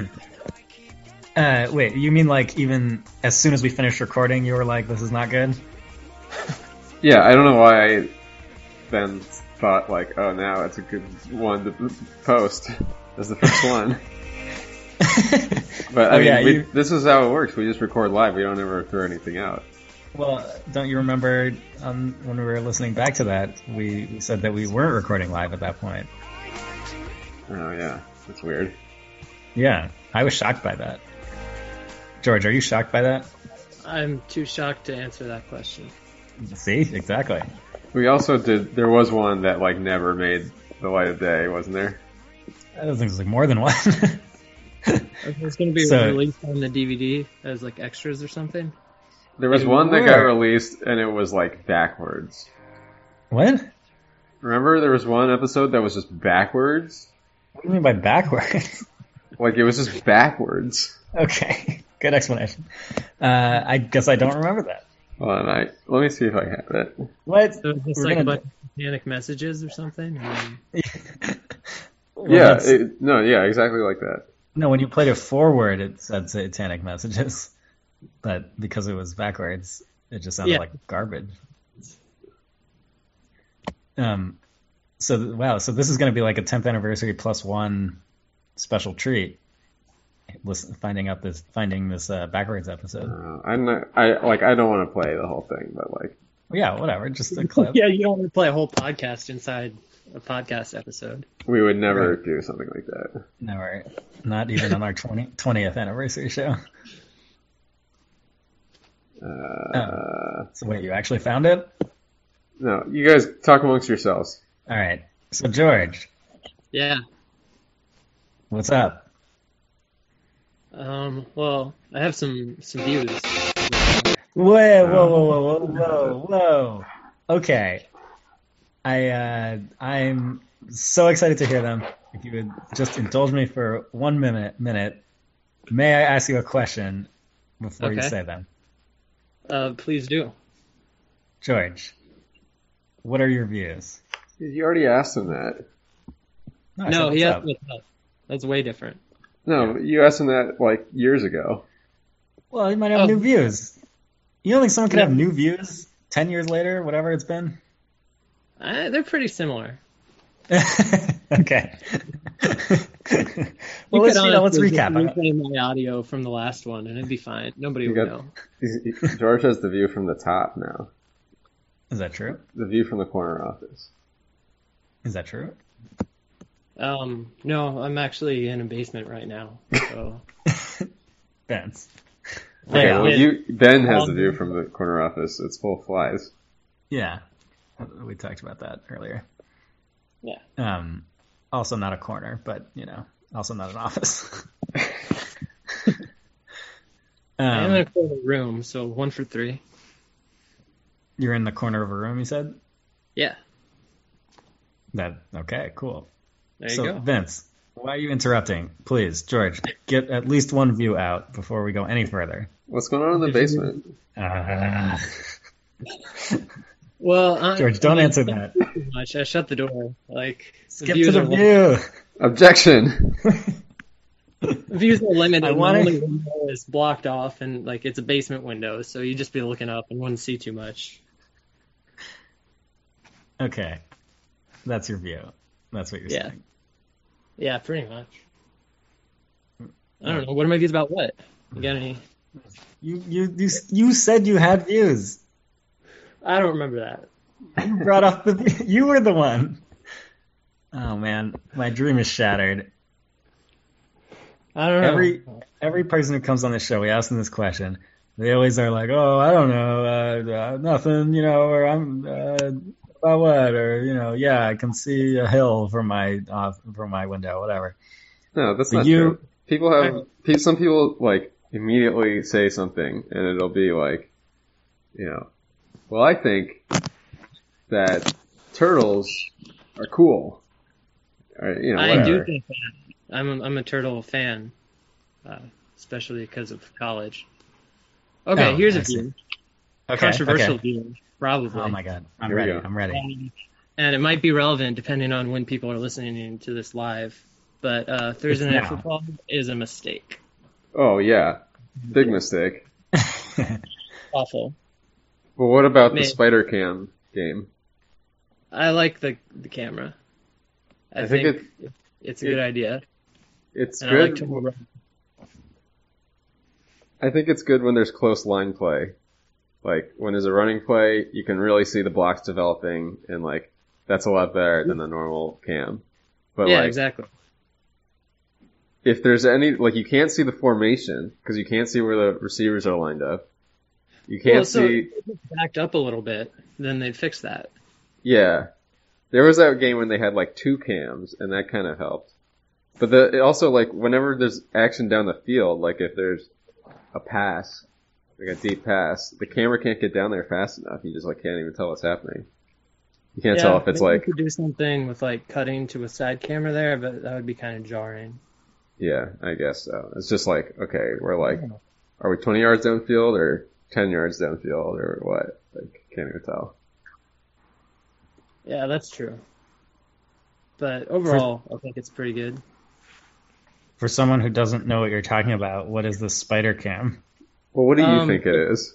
Uh, wait, you mean like even as soon as we finished recording, you were like, this is not good? Yeah, I don't know why I then thought like, oh, now it's a good one to post as the first one. But I Oh, mean, yeah, we, you- this is how it works. We just record live. We don't ever throw anything out. Well, don't you remember um, when we were listening back to that, we, we said that we weren't recording live at that point. Oh yeah, that's weird. Yeah, I was shocked by that. George, are you shocked by that? I'm too shocked to answer that question. See, exactly. We also did. There was one that like never made the light of day, wasn't there? I don't think there's like more than one. It's going to be So- released on the D V D as like extras or something. There was It one that got were. released and it was like backwards. What? Remember, there was one episode that was just backwards. What do you mean by backwards? Like it was just backwards. Okay, good explanation. Uh, I guess I don't remember that. Hold on, I let me see if I have it. What? So it's just We're like a gonna- bunch of panic messages or something. and then- Well, yeah, that's- it, no, yeah, exactly like that. No, when you played it forward, it said satanic messages. But because it was backwards, it just sounded Yeah. like garbage. Um, so th- wow, so this is going to be like a tenth anniversary plus one special treat. Listen, finding out this, finding this uh, backwards episode. Uh, I'm not. I like. I don't want to play the whole thing, but like. Yeah, whatever, just a clip. Yeah, you don't want to play a whole podcast inside a podcast episode. We would never Right. do something like that. Never, not even on our twentieth anniversary show. Uh, Oh. So wait, you actually found it? No, you guys talk amongst yourselves. All right. So George, Yeah. what's up? Um. Well, I have some some views. Whoa, whoa, whoa, whoa, whoa, whoa, whoa. Okay. I, uh, I'm so excited to hear them. If you would just indulge me for one minute, minute, may I ask you a question before you Okay. say them? Uh, please do. George, what are your views? You already asked him that. No, I No, said, he what's asked me that. That's way different. No, you asked him that like years ago. Well, you might have Oh. new views. You don't think someone could No. have new views ten years later, whatever it's been? Uh, they're pretty similar. Okay. well, You let's, could you know, let's honestly recap. just replay my audio from the last one, and it'd be fine. Nobody You would got- know. He's- George has the view from the top now. Is that true? The view from the corner office. Is that true? Um, no, I'm actually in a basement right now. So. Ben's. Okay, Yeah, well, it- you Ben has the um, view from the corner office. It's full of flies. Yeah, we talked about that earlier. Yeah. Um, also not a corner, but you know, also not an office. I'm in um, a corner room, so one for three. you're in the corner of a room, you said? Yeah. That okay, cool. There you so go. Vince, why are you interrupting? Please, George, get at least one view out before we go any further. What's going on in the basement? Uh, Well, I, George, don't I mean, answer that. too much. I shut the door. Like the Skip views to the are view. Objection. The views are limited. I The wanna- only window is blocked off, and like it's a basement window, so you just be looking up and wouldn't see too much. Okay, that's your view. That's what you're Yeah. saying. Yeah, pretty much. I don't know. What are my views about? What? You got any? You you you you said you had views. I don't remember that. You brought up the. You were the one. Oh man, my dream is shattered. I don't know. Every every person who comes on the show, we ask them this question. They always are like, "Oh, I don't know, uh, uh, nothing," you know, or I'm uh, about what, or you know, yeah, I can see a hill from my uh, from my window, whatever. No, that's But not you- true. People have pe- some people like immediately say something, and it'll be like, you know, well, I think that turtles are cool. Or, you know, I whatever. do think that. I'm a, I'm a turtle fan, uh, especially because of college. Okay, Oh, here's I a see. view. Okay, Controversial okay. view, probably. Oh my god, I'm Here we ready. go. I'm ready. Um, and it might be relevant depending on when people are listening to this live. But uh, Thursday It's Night now. Football is a mistake. Oh yeah, big mistake. Awful. Well, what about the Man. Spider Cam game? I like the the camera. I, I think think, it's a it- good idea. It's And I like good. to I think it's good when there's close line play. Like, when there's a running play, you can really see the blocks developing, and, like, that's a lot better than the normal cam. But, yeah, like, exactly. if there's any, like, you can't see the formation, because you can't see where the receivers are lined up. You can't Well, so see, if it's backed up a little bit, then they'd fix that. yeah. There was that game when they had, like, two cams, and that kind of helped. But the, it also, like, whenever there's action down the field, like, if there's a pass, like a deep pass, the camera can't get down there fast enough. You just, like, can't even tell what's happening. You can't yeah, tell if it's, maybe like, you could do something with like cutting to a side camera there, but that would be kind of jarring. yeah, I guess so. It's just like, okay, we're like, are we twenty yards downfield or ten yards downfield or what? Like, can't even tell. Yeah, that's true. But overall, I think it's pretty good. For someone who doesn't know what you're talking about, what is the Spider Cam? Well, what do you Um, think it is?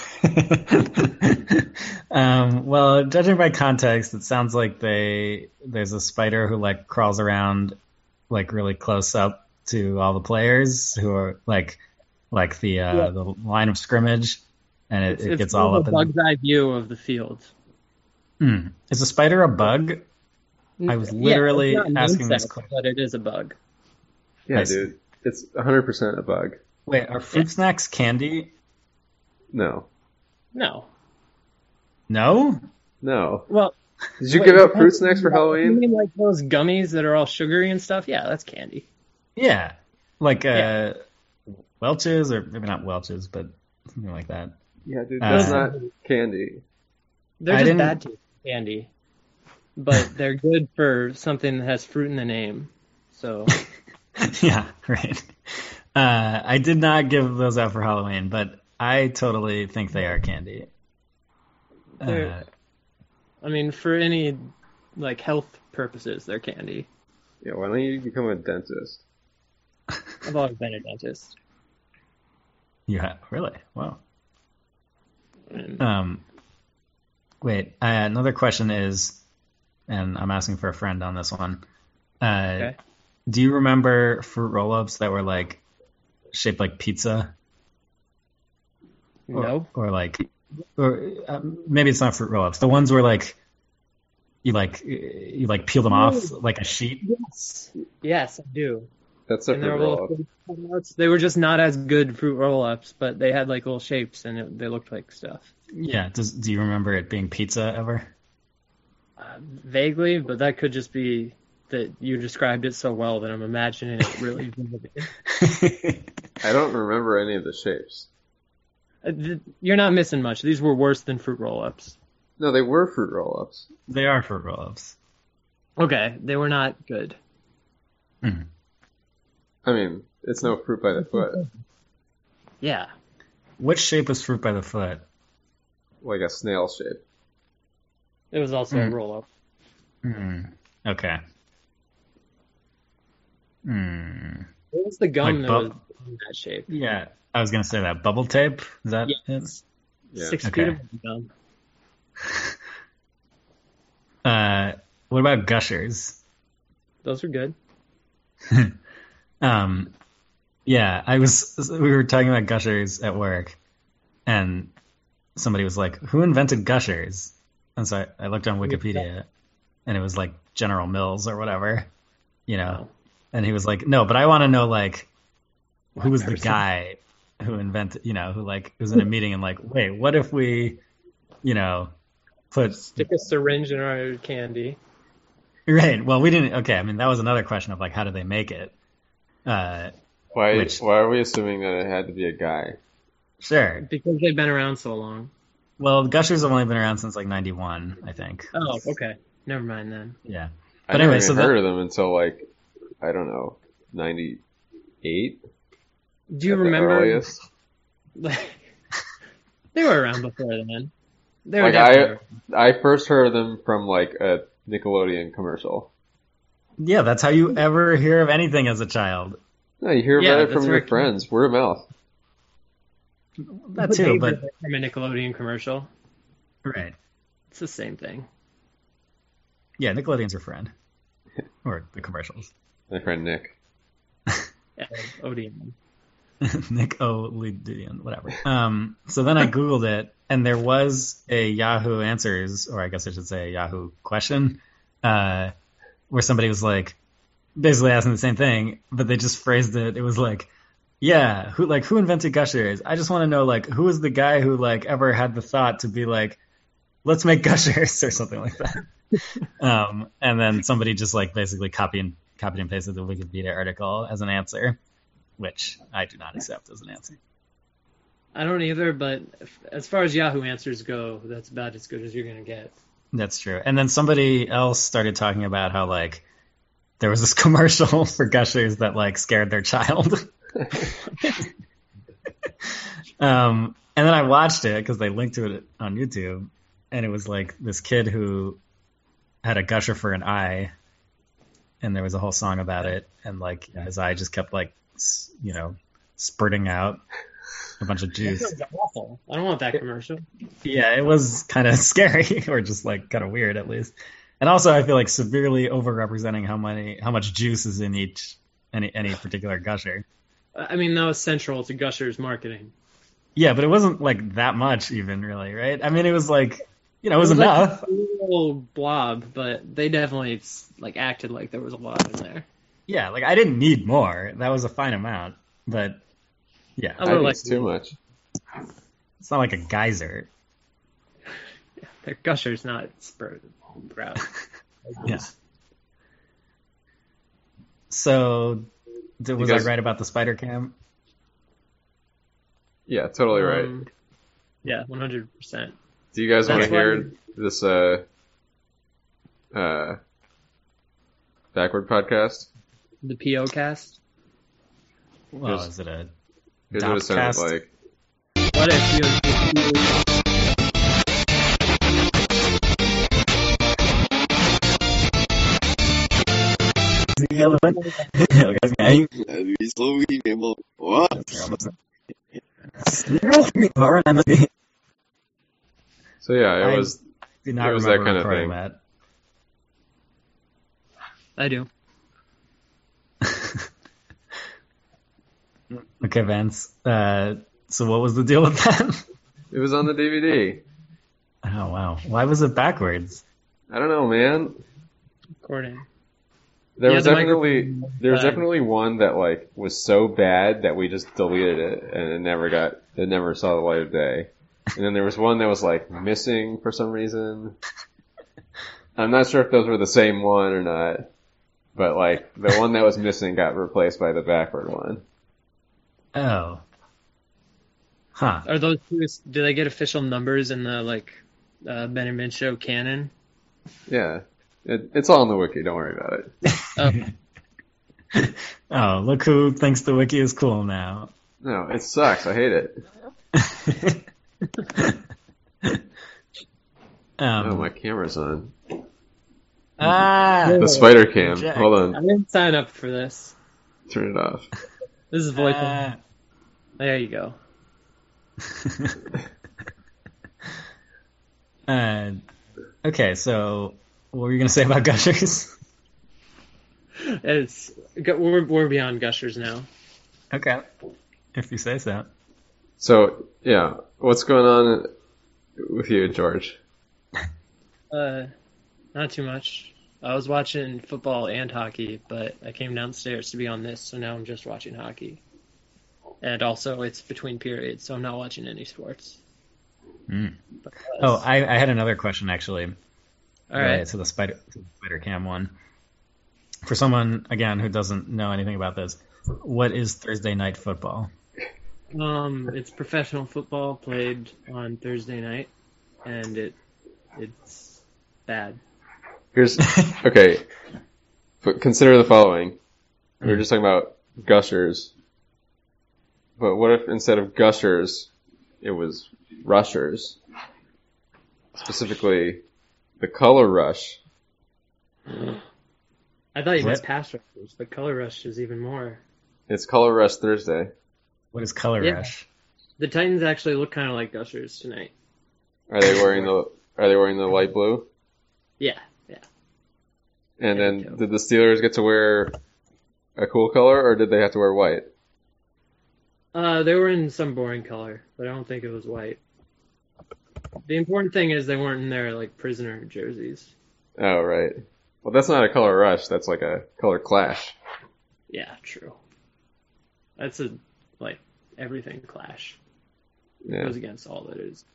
um, well, judging by context, it sounds like they there's a spider who like crawls around like really close up to all the players who are like like the uh, Yeah. the line of scrimmage, and it, It's, it it's gets sort all of up a in. bug's eye view of the field. Hmm. Is a spider a bug? I was literally yeah, it's not an asking this insect, question. but it is a bug. Yeah, I see. dude. It's one hundred percent a bug. Wait, are fruit snacks candy? No. No. No. No. Well, Did you wait, give out you fruit snacks for mean- You Halloween? mean like those gummies that are all sugary and stuff? Yeah, that's candy. Yeah, like uh, Yeah. Welch's, or maybe not Welch's, but something like that. Yeah, dude. Uh, That's not candy. They're I just didn't- bad tasting candy, but they're good for something that has fruit in the name. So Yeah, right. Uh, I did not give those out for Halloween, but I totally think they are candy. Uh, They're- I mean, for any like health purposes, they're candy. Yeah, why don't you become a dentist? I've always been a dentist. you have really? Wow. And Um, wait. Uh, another question is, and I'm asking for a friend on this one. Uh, Okay. Do you remember fruit roll-ups that were like shaped like pizza? Or, no, Or like, or uh, maybe it's not fruit roll-ups. The ones where like You like you like peel them off like a sheet. Yes, yes, I do. That's a And they fruit were roll-up. little cutouts. They were just not as good fruit roll-ups, but they had like little shapes and it, they looked like stuff. Yeah. Does do you remember it being pizza ever? Uh, vaguely, but that could just be that you described it so well that I'm imagining it really vividly. I don't remember any of the shapes. Uh, th- You're not missing much. These were worse than fruit roll-ups. No, they were fruit roll-ups. They are fruit roll-ups. Okay, they were not good. Mm. I mean, it's no fruit by the foot. Yeah. Which shape was fruit by the foot? Like a snail shape. It was also Mm. a roll-up. Mm. Okay. Mm. What was the gum Like that bu- was in that shape? Yeah, I was gonna say that bubble tape. Is that Yes. it? Yeah. Six Okay. feet of gum. Uh, what about gushers? Those were good. um, yeah, I was. We were talking about gushers at work, and somebody was like, "Who invented gushers?" And so I, I looked on Wikipedia, and it was like General Mills or whatever, you know. And he was like, "No, but I want to know like, who was the guy who invented? You know, who like was in a meeting and like, wait, what if we, you know, put Stick a syringe in our candy. right? Well, we didn't. Okay, I mean that was another question of like, how do they make it? Uh, Why? Which- Why are we assuming that it had to be a guy? sure. Because they've been around so long. Well, gushers have only been around since like ninety-one, I think. Oh, okay. Never mind then. Yeah. I But never anyway, even so heard that, of them until like I don't know, ninety-eight. Do you at the remember? earliest. They were around before then. They were Like definitely I, I first heard of them from like a Nickelodeon commercial. yeah, that's how you ever hear of anything as a child. No, you hear Yeah, about it that's from your right. friends. friends, word of mouth. That too, but from a Nickelodeon commercial. right. It's the same thing. Yeah, Nickelodeon's your friend, or the commercials. My friend Nick. Yeah, Odeon. Nick O'Leadian, whatever. Um, so then I Googled it, and there was a Yahoo Answers, or I guess I should say a Yahoo question, uh, where somebody was like, basically asking the same thing, but they just phrased it. It was like, yeah, who like who invented gushers? I just want to know like who was the guy who like ever had the thought to be like, let's make gushers or something like that. um, and then somebody just like basically copy and copied and pasted the Wikipedia article as an answer, which I do not accept as an answer. I don't either, but if, as far as Yahoo Answers go, that's about as good as you're gonna get. That's true. And then somebody else started talking about how like there was this commercial for gushers that like scared their child. um, and then I watched it because they linked to it on YouTube, and it was like this kid who had a gusher for an eye, and there was a whole song about it, and like his eye just kept like s- you know spurting out a bunch of That juice. sounds awful. I don't want that commercial. Yeah, it was kind of scary, or just like kind of weird at least. And also, I feel like severely overrepresenting how many, how much juice is in each any any particular gusher. I mean, that was central to Gushers marketing. Yeah, but it wasn't like that much, even really, right? I mean, it was like, you know, it was, It was enough. like a little blob, but they definitely like acted like there was a lot in there. Yeah, like I didn't need more. That was a fine amount, but yeah, I I would think like it's too much. it's not like a geyser. Their Gushers, not spurted. Grout. Yeah. So, did, was guys- I right about the spider cam? Yeah, totally right. Um, yeah, one hundred percent. Do you guys want to That's why- hear this uh, uh, backward podcast? The P O cast. Well, Here's- is it a Here's what it sounded Dopcast? like. What if you? So yeah, it I was. did not it was remember that kind of recording thing. that. I do. Okay, Vance. Uh, so what was the deal with that? It was on the D V D. Oh wow! Why was it backwards? I don't know, man. Recording. There Yeah, was the definitely microphone there was died. definitely one that like was so bad that we just deleted it and it never got it never saw the light of day. And then there was one that was like missing for some reason. I'm not sure if those were the same one or not, but like the one that was missing got replaced by the backward one. Oh. Huh. Are those two, do they get official numbers in the, like, uh, Ben and Ben show canon? Yeah. It, it's all on the wiki, don't worry about it. Oh. Oh, look who thinks the wiki is cool now. No, it sucks. I hate it. um, oh, my camera's on. Ah! The spider cam. Jack. Hold I on. didn't sign up for this. Turn it off. This is voice. Ah. There you go. uh, okay, so what were you going to say about Gushers? It's we're we're beyond Gushers now. Okay, if you say so. So, yeah. What's going on with you, George? Uh, not too much. I was watching football and hockey, but I came downstairs to be on this, so now I'm just watching hockey. And also, it's between periods, so I'm not watching any sports. Mm. Oh, I, I had another question actually. All right. To the spider, to the spider cam one. For someone again who doesn't know anything about this, what is Thursday night football? Um, it's professional football played on Thursday night, and it it's bad. Here's, okay. But consider the following. We were just talking about gushers. But what if instead of gushers, it was rushers? Specifically, the color rush. I thought you meant What? pass rushers, but color rush is even more. It's color rush Thursday. What is color Yeah. rush? The Titans actually look kind of like Gushers tonight. Are they wearing the Are they wearing the light blue? Yeah, yeah. And Yeah, then they do. did the Steelers get to wear a cool color, or did they have to wear white? Uh, they were in some boring color, but I don't think it was white. The important thing is they weren't in their like prisoner jerseys. Oh, right. Well, that's not a color rush. That's like a color clash. Yeah, true. That's a like everything clash. It Yeah. goes against all that is.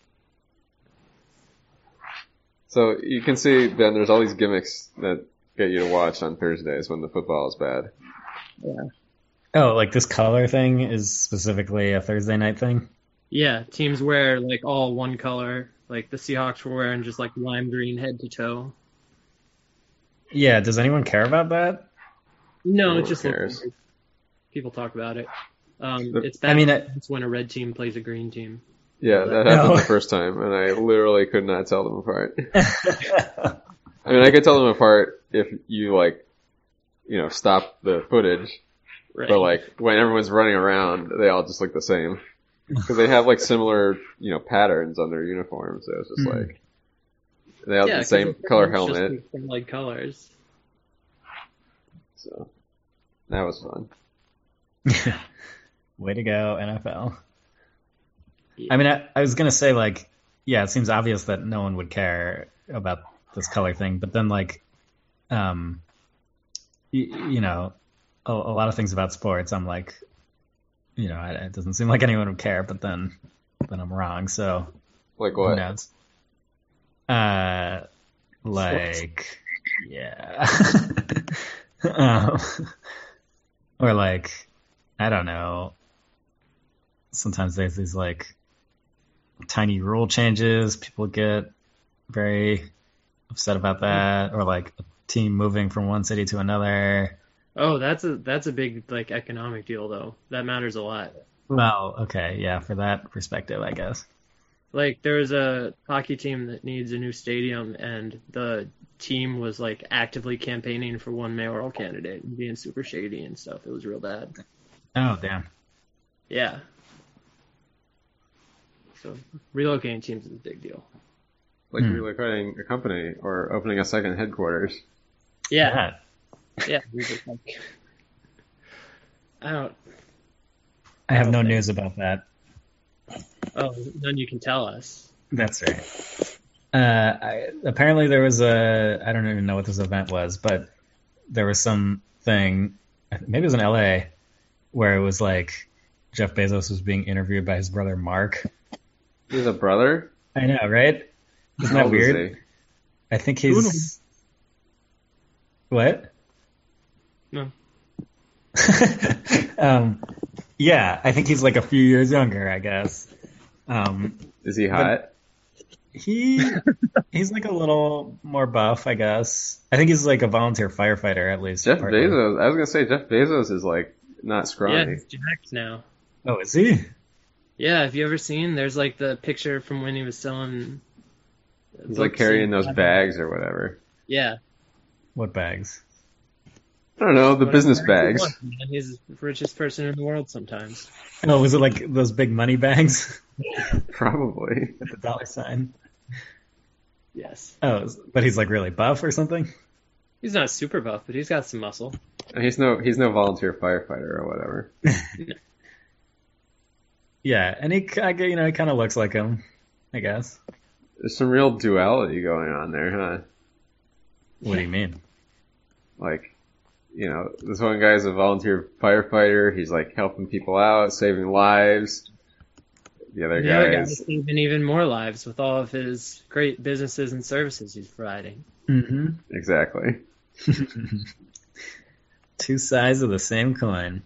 So you can see, Ben, there's all these gimmicks that get you to watch on Thursdays when the football is bad. Yeah. Oh, like this color thing is specifically a Thursday night thing? Yeah, teams wear like all one color. Like the Seahawks were wearing just like lime green head to toe. Yeah, does anyone care about that? No, Who it just looks cares? weird. People talk about it. Um, The- it's bad. I mean, I- it's when a red team plays a green team. Yeah, that No. happened the first time, and I literally could not tell them apart. I mean, I could tell them apart if you, like, you know, stop the footage, Right. but, like, when everyone's running around, they all just look the same. Because they have, like, similar, you know, patterns on their uniforms, so it's just Hmm. like, they have yeah, the 'cause same it's color just helmet, like Like colors. so that was fun. Way to go, N F L. Yeah. I mean, I, I was going to say, like, yeah, it seems obvious that no one would care about this color thing, but then, like, um, you, you know, a, a lot of things about sports, I'm like, you know, it, it doesn't seem like anyone would care, but then, then I'm wrong, so Like who what? knows? Uh, like, yeah. um, or like, I don't know. Sometimes there's these like tiny rule changes. People get very upset about that, or like a team moving from one city to another. Oh, that's a that's a big like economic deal though. That matters a lot. Well, okay, yeah, for that perspective, I guess. Like there's a hockey team that needs a new stadium, and the team was like actively campaigning for one mayoral candidate and being super shady and stuff. It was real bad. Oh, damn. Yeah. So relocating teams is a big deal. Like Hmm. relocating a company or opening a second headquarters. Yeah. Yeah. we just, like, I don't. I have no news about that. Oh, none you can tell us. That's right. Uh, I, apparently there was a, I don't even know what this event was, but there was some thing, maybe it was in L A, where it was like Jeff Bezos was being interviewed by his brother Mark. He's a brother? I know, right? Isn't How that old is weird? he? I think he's... What? No. um, yeah, I think he's like a few years younger, I guess. Um, is he hot? He he's like a little more buff, I guess. I think he's like a volunteer firefighter, at least. Jeff partly. Bezos. I was gonna say Jeff Bezos is like not scrawny. Yeah, he's jacked now. Oh, is he? Yeah, have you ever seen? There's like the picture from when he was selling. He's like carrying those bags or whatever. Yeah. What bags? I don't know, the Whatever business he bags. wants, man. He's the richest person in the world sometimes. Oh, was it like those big money bags? Probably. With the dollar sign. Yes. Oh, but he's like really buff or something? He's not super buff, but he's got some muscle. He's no he's no volunteer firefighter or whatever. Yeah, and he, I gu- you know, he kind of looks like him, I guess. There's some real duality going on there, huh? What do you mean? Like, you know, this one guy's a volunteer firefighter. He's like helping people out, saving lives. The other The other guy's guy's saving even more lives with all of his great businesses and services he's providing. Mm-hmm. Exactly. Two sides of the same coin.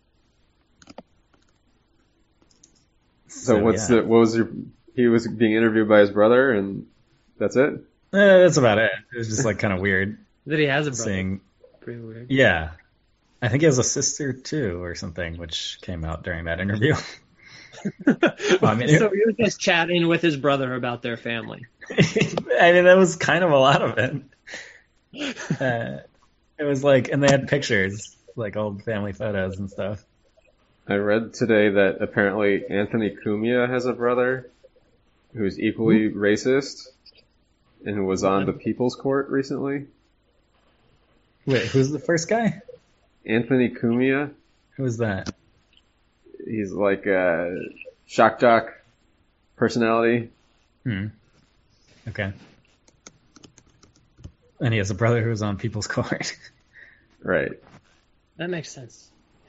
So, So, what's yeah. the what was your? He was being interviewed by his brother, and that's it. Eh, that's about it. It was just like kind of weird. That he has a brother. Seeing, Pretty weird. yeah, I think he has a sister too, or something, which came out during that interview. Well, I mean, So he was just chatting with his brother about their family. I mean, that was kind of a lot of it. Uh, it was like, and they had pictures, like old family photos and stuff. I read today that apparently Anthony Cumia has a brother who's equally racist and who was on the People's Court recently. Wait, who's the first guy? Anthony Cumia. Who is that? He's like a shock jock personality. Hmm. Okay. And he has a brother who was on People's Court. Right. That makes sense.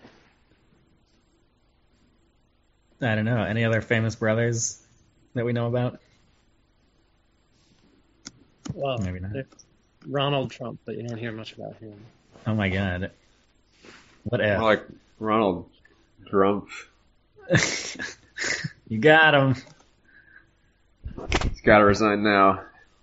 I don't know. Any other famous brothers that we know about? Well, Maybe not. there's Ronald Trump, but you don't hear much about him. Oh my god. What if? More like Ronald Trump. You got him. He's got to resign now.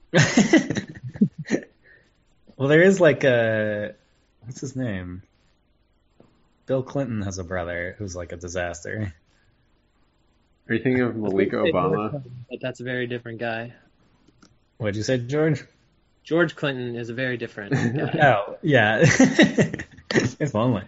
Well, there is like a, what's his name? Bill Clinton has a brother who's like a disaster. Are you thinking of Malik Obama? But that's a very different guy. What'd you say, George? George Clinton is a very different guy. Oh, yeah. If only.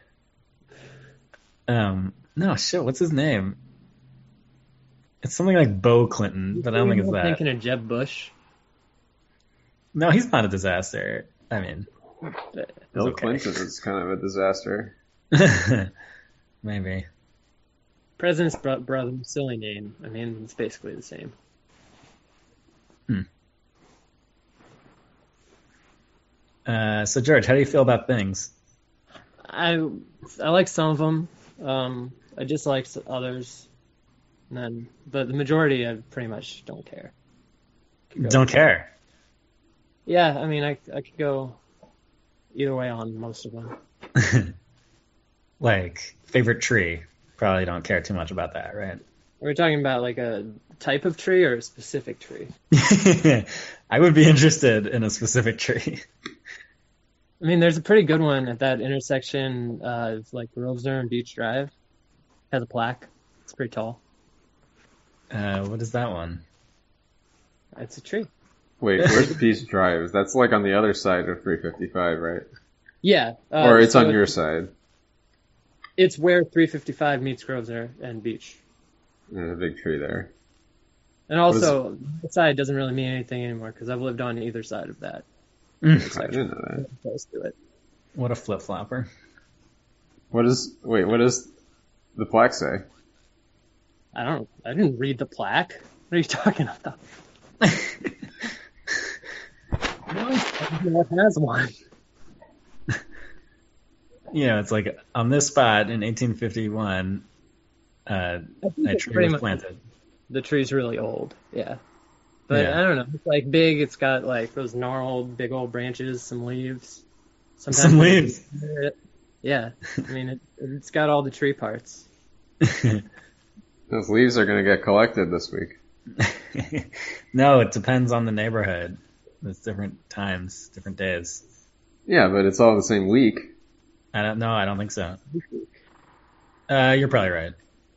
Um, no, shit, what's his name? It's something like Bo Clinton, but I don't think it's You're that. thinking of Jeb Bush. No, he's not a disaster. I mean, Bill okay. Clinton is kind of a disaster. maybe. President's bro- brother, silly name. I mean, it's basically the same. Hmm. Uh, so, George, how do you feel about things? I I like some of them. Um, I dislike s- others. And then, but the majority, I pretty much don't care. Could go- Don't care. Yeah, I mean, I I could go either way on most of them. Like, favorite tree. Probably don't care too much about that, right? Are we talking about like a type of tree or a specific tree? I would be interested in a specific tree. I mean, there's a pretty good one at that intersection uh, of like Grosvenor and Beach Drive. Has a plaque. It's pretty tall. Uh, what is that one? It's a tree. Wait, where's Peace Drive? That's like on the other side of three fifty-five, right? Yeah. Uh, Or it's so on your side. It's where three fifty-five meets Grosvenor and Beach. There's a big tree there. And also, the side doesn't really mean anything anymore because I've lived on either side of that. I didn't know that. Close to it. What a flip flopper. What is? Wait, what does the plaque say? I don't. I didn't read the plaque. What are you talking about? What has one? You know, it's like on this spot in eighteen fifty-one, uh, a tree was planted. The tree's really old, yeah. But Yeah. I don't know. It's like big. It's got like those gnarled, big old branches, some leaves. Sometimes Some you leaves. can hear it. Yeah, I mean, it, it's got all the tree parts. Those leaves are going to get collected this week. No, it depends on the neighborhood. It's different times, different days. Yeah, but it's all the same week. I don't know. I don't think so. Uh, you're probably right.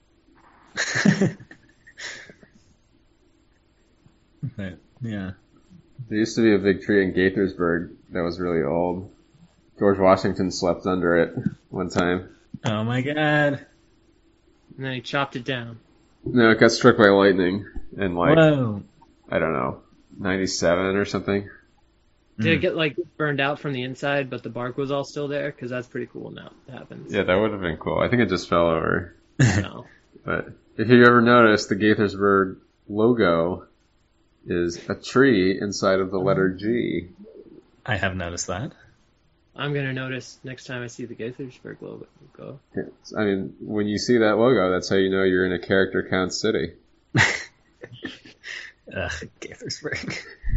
But, yeah. There used to be a big tree in Gaithersburg that was really old. George Washington slept under it one time. Oh my god. And then he chopped it down. No, it got struck by lightning in like, Whoa. I don't know, ninety-seven or something. Did it get like burned out from the inside, but the bark was all still there? Because that's pretty cool when that happens. Yeah, that would have been cool. I think it just fell over. No. But if you ever noticed, the Gaithersburg logo is a tree inside of the letter G. I have noticed that. I'm gonna notice next time I see the Gaithersburg logo. It's- I mean, when you see that logo, that's how you know you're in a character count city. Ugh, Gaithersburg.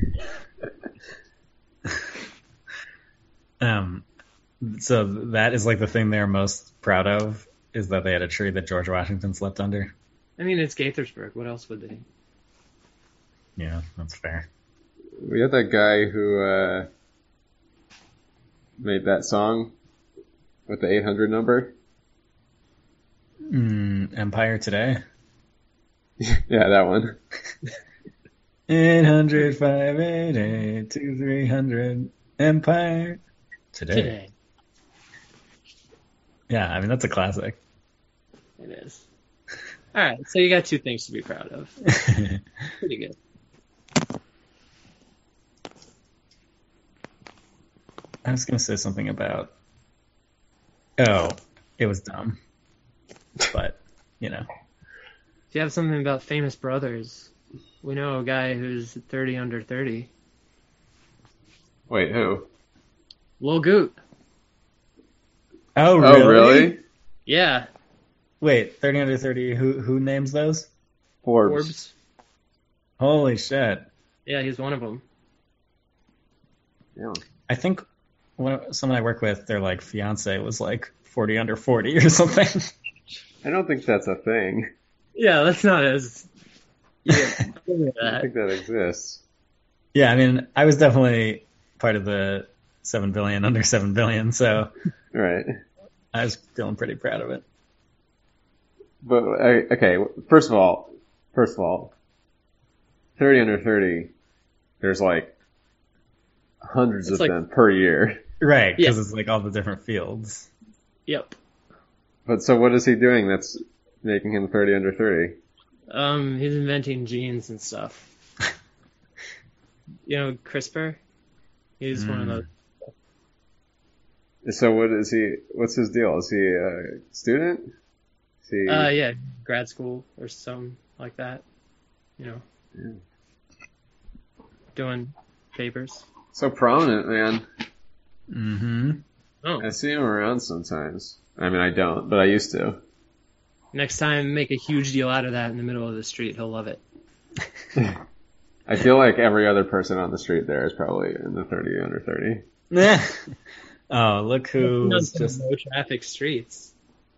um, so that is like the thing they're most proud of, is that they had a tree that George Washington slept under. I mean, it's Gaithersburg. What else would they? Yeah, that's fair. We had that guy who uh, made that song with the eight hundred number. Mm, Empire Today. Yeah, that one. eight hundred, five eighty-eight, two three hundred, Empire Today. Today. Yeah, I mean, that's a classic. It is. All right, so you got two things to be proud of. Pretty good. I was going to say something about... Oh, it was dumb. But, you know. If you have something about famous brothers, we know a guy who's thirty under thirty. Wait, who? Lil Goot. Oh, really? Oh, really? Yeah. Wait, thirty under thirty, who who names those? Forbes. Forbes. Holy shit. Yeah, he's one of them. Yeah. I think one, someone I work with, their like fiance was like forty under forty or something. I don't think that's a thing. Yeah, that's not as... Yeah, I don't think that exists. Yeah, I mean, I was definitely part of the seven billion under seven billion, so Right. I was feeling pretty proud of it. But, I- okay, first of all, first of all, thirty under thirty, there's like hundreds It's of like- them per year. Right, because Yeah. it's like all the different fields. Yep. But so what is he doing that's making him thirty under thirty? Um, he's inventing genes and stuff. You know, CRISPR? He's one of Mm. those. So what is he, what's his deal? Is he a student? Is he... Uh, yeah, grad school or something like that. You know, Yeah. doing papers. So prominent, man. Mm-hmm. Oh, I see him around sometimes. I mean, I don't, but I used to. next time, make a huge deal out of that in the middle of the street. He'll love it. I feel like every other person on the street there is probably in the thirty under thirty. Oh, look who was Some just... no traffic streets.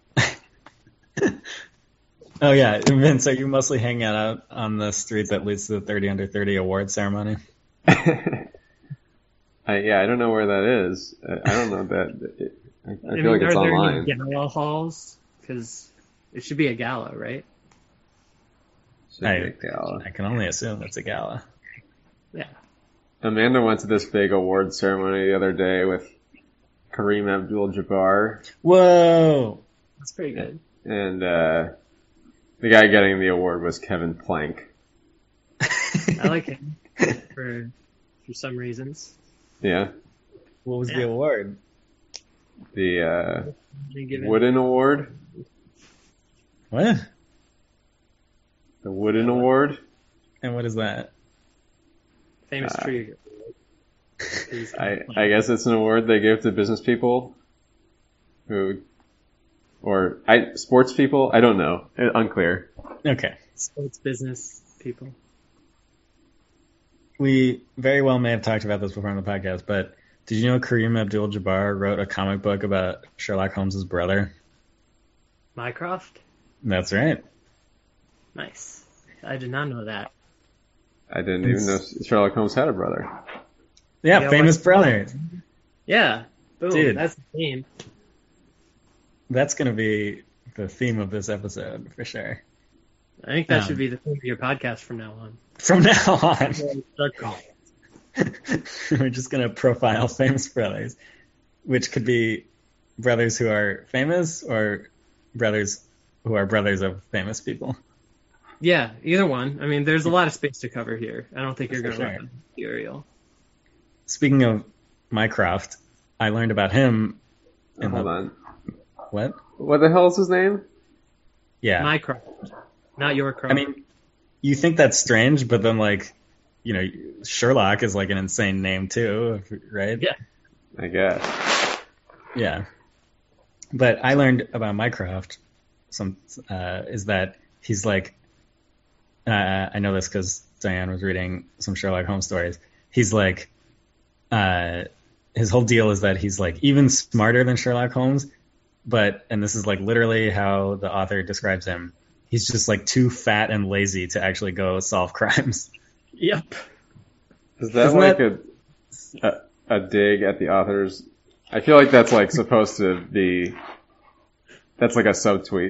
Oh yeah, Vince, are you mostly hanging out on the street that leads to the thirty under thirty award ceremony? I, yeah, I don't know where that is. I, I don't know that. I, I feel I mean, like it's are there online. any gala halls? Because it should be a gala, right? Should be I, a gala. I can only assume it's a gala. Yeah. Amanda went to this big award ceremony the other day with Kareem Abdul-Jabbar, Whoa! That's pretty good. and uh, the guy getting the award was Kevin Plank. I like him for for some reasons. Yeah, What was Yeah. the award? the uh, They give it- Wooden Award. What? The Wooden Award. And what is that? famous Uh, tree. I, I guess it's an award they give to business people who, or I, sports people. I don't know. Unclear. Okay. Sports business people. We very well may have talked about this before on the podcast, but did you know Kareem Abdul-Jabbar wrote a comic book about Sherlock Holmes' brother? Mycroft? That's right. Nice. I did not know that. I didn't even know Sherlock Holmes had a brother. Yeah, Yeah, famous like- brother. Yeah. Boom. Dude. That's the theme. That's going to be the theme of this episode for sure. I think that Um, should be the theme of your podcast from now on. From now on, Start calling. we're just going to profile famous brothers, which could be brothers who are famous or brothers who are brothers of famous people. Yeah, either one. I mean, there's a lot of space to cover here. I don't think you're For going to sure. run out of material. Speaking of Mycroft, I learned about him. In Hold the, on. What? What the hell is his name? Yeah. Mycroft, not your Croft. I mean, you think that's strange, but then, like, you know, Sherlock is like an insane name too, right? Yeah. I guess. Yeah. But I learned about Mycroft some uh, is that he's like, uh, I know this because Diane was reading some Sherlock Holmes stories. He's like, uh, his whole deal is that he's like even smarter than Sherlock Holmes, but, and this is like literally how the author describes him, he's just like too fat and lazy to actually go solve crimes. Yep. Is that Isn't like that- a, a a dig at the authors? I feel like that's like supposed to be. That's like a subtweet.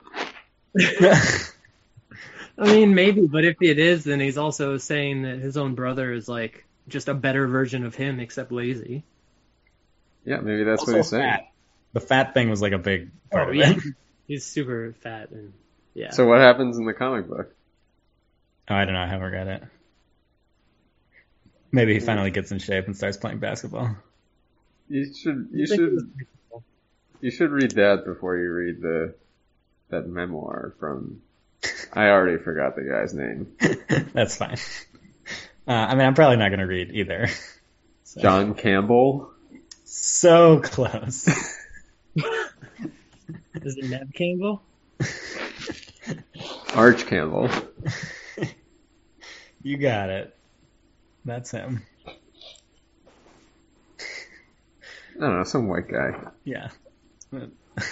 I mean, maybe, but if it is, then he's also saying that his own brother is like just a better version of him, except lazy. Yeah, maybe that's Also what he's saying. fat. The fat thing was like a big part Oh of yeah, it. he's super fat and yeah. So what happens in the comic book? Oh, I don't know. I haven't read it. Maybe he finally gets in shape and starts playing basketball. You should you I think it was should reasonable. you should read that before you read the that memoir from. I already forgot the guy's name. That's fine. Uh, I mean, I'm probably not going to read either. So. John Campbell. So close. Is it Ned Campbell? Arch Campbell. You got it. That's him. I don't know, some white guy. Yeah. Do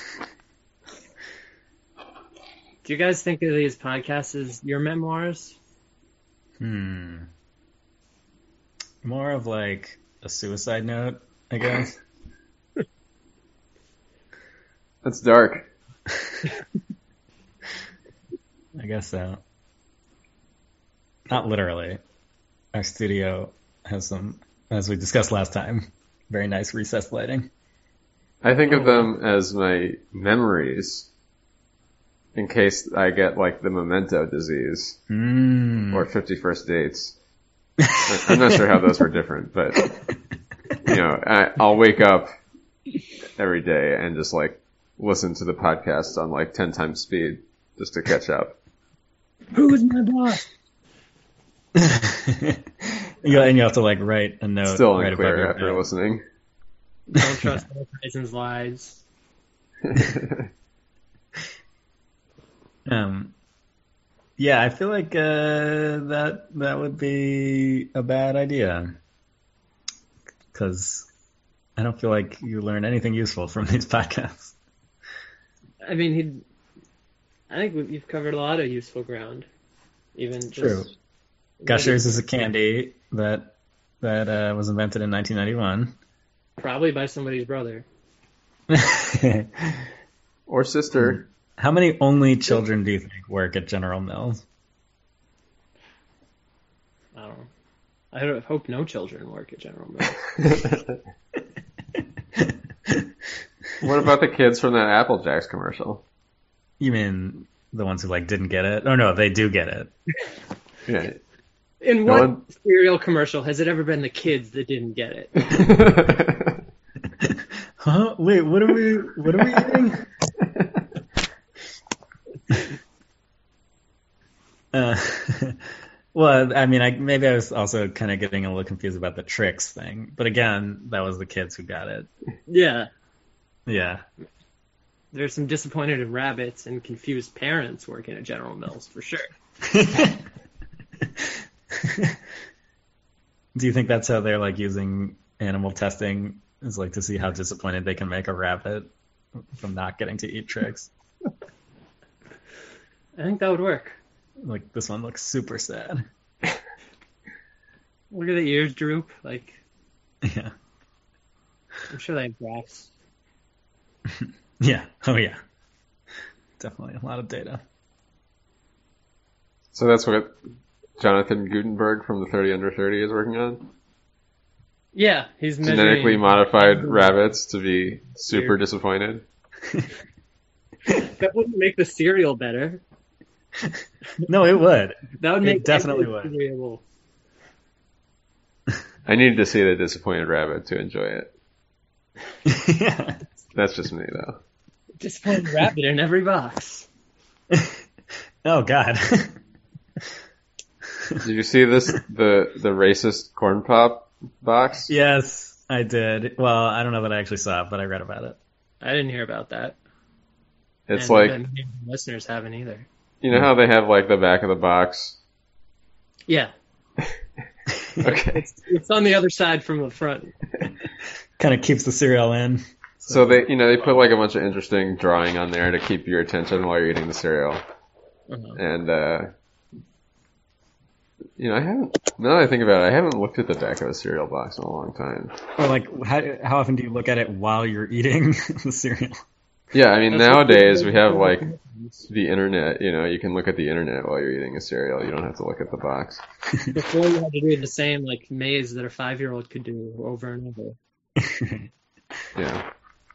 you guys think of these podcasts as your memoirs? Hmm. More of like a suicide note, I guess. That's dark. I guess so. Not literally. Our studio has some, as we discussed last time, very nice recessed lighting. I think of them as my memories in case I get like the memento disease Mm. or fifty-first dates. I'm not sure how those were different, but you know, I, I'll wake up every day and just like listen to the podcast on like ten times speed just to catch up. Who's my boss? you, and you have to like write a note. Still right above unclear your after note. listening. Don't trust Mike Tyson's lies. Um, yeah, I feel like uh, that that would be a bad idea because I don't feel like you learn anything useful from these podcasts. I mean, he. I think we've- you've covered a lot of useful ground. Even just, True. Gushers is a candy that that uh, was invented in nineteen ninety-one. Probably by somebody's brother. Or sister. How many only children do you think work at General Mills? I don't know. I don't- hope no children work at General Mills. What about the kids from that Apple Jacks commercial? You mean the ones who like didn't get it? Oh no, they do get it. Yeah. In No what one- cereal commercial has it ever been the kids that didn't get it? Huh? Wait, what are we? What are we eating? uh, Well, I mean, I maybe I was also kind of getting a little confused about the tricks thing, but again, that was the kids who got it. Yeah. Yeah. There's some disappointed rabbits and confused parents working at General Mills for sure. Do you think that's how they're like using animal testing? Is like to see how disappointed they can make a rabbit from not getting to eat tricks? I think that would work. Like this one looks super sad. Look at the ears droop. Like, yeah. I'm sure they have graphs. Yeah. Oh yeah. Definitely a lot of data. So that's what Jonathan Gutenberg from the thirty under thirty is working on? Yeah, he's measuring... Genetically modified rabbits to be super disappointed. That wouldn't make the cereal better. No, it would. That would it make definitely would. Cereal. I needed to see the disappointed rabbit to enjoy it. Yeah. That's just me, though. Disappointed rabbit in every box. Oh, God. Did you see this, the, the racist corn pop box? Yes, I did. Well, I don't know that I actually saw it, but I read about it. I didn't hear about that. It's and like... many listeners haven't either. You know how they have, like, the back of the box? Yeah. Okay. It's, it's on the other side from the front. Kind of keeps the cereal in. So. so they, you know, they put, like, a bunch of interesting drawing on there to keep your attention while you're eating the cereal. Uh-huh. And, uh... You know, I haven't, now that I think about it, I haven't looked at the back of a cereal box in a long time. Or, like, how, how often do you look at it while you're eating the cereal? Yeah, I mean, nowadays we have, like, the internet, you know, you can look at the internet while you're eating a cereal. You don't have to look at the box. Before you had to do the same, like, maze that a five-year-old could do over and over. Yeah.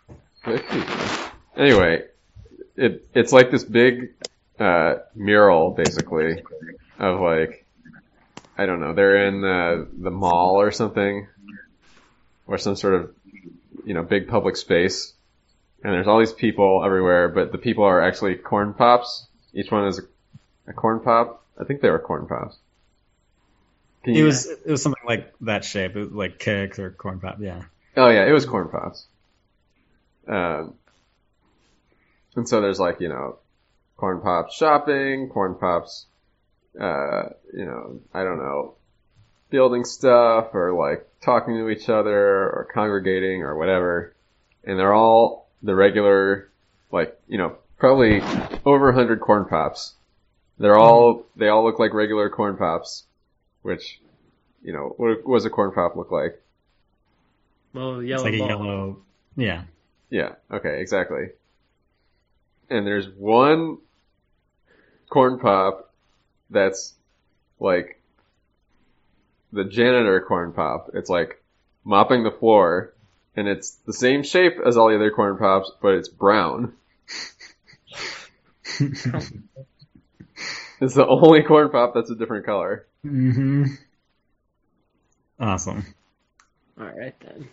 Anyway, it it's like this big uh, mural, basically, of, like, I don't know, they're in uh, the mall or something, or some sort of, you know, big public space. And there's all these people everywhere, but the people are actually corn pops. Each one is a, a corn pop. I think they were corn pops. Can you... It was it was something like that shape, it was like Kix or corn pop. Yeah. Oh yeah, it was corn pops. Um, and so there's like you know, corn pops shopping, corn pops, uh, you know, I don't know, building stuff or like talking to each other or congregating or whatever, and they're all the regular, like, you know, probably over a hundred corn pops. They're all, they all look like regular corn pops, which, you know, what, what does a corn pop look like? Well, yellow It's like ball. a yellow, yeah. Yeah, okay, exactly. And there's one corn pop that's like the janitor corn pop. It's like mopping the floor. And it's the same shape as all the other corn pops, but it's brown. It's the only corn pop that's a different color. Mm-hmm. Awesome. All right then.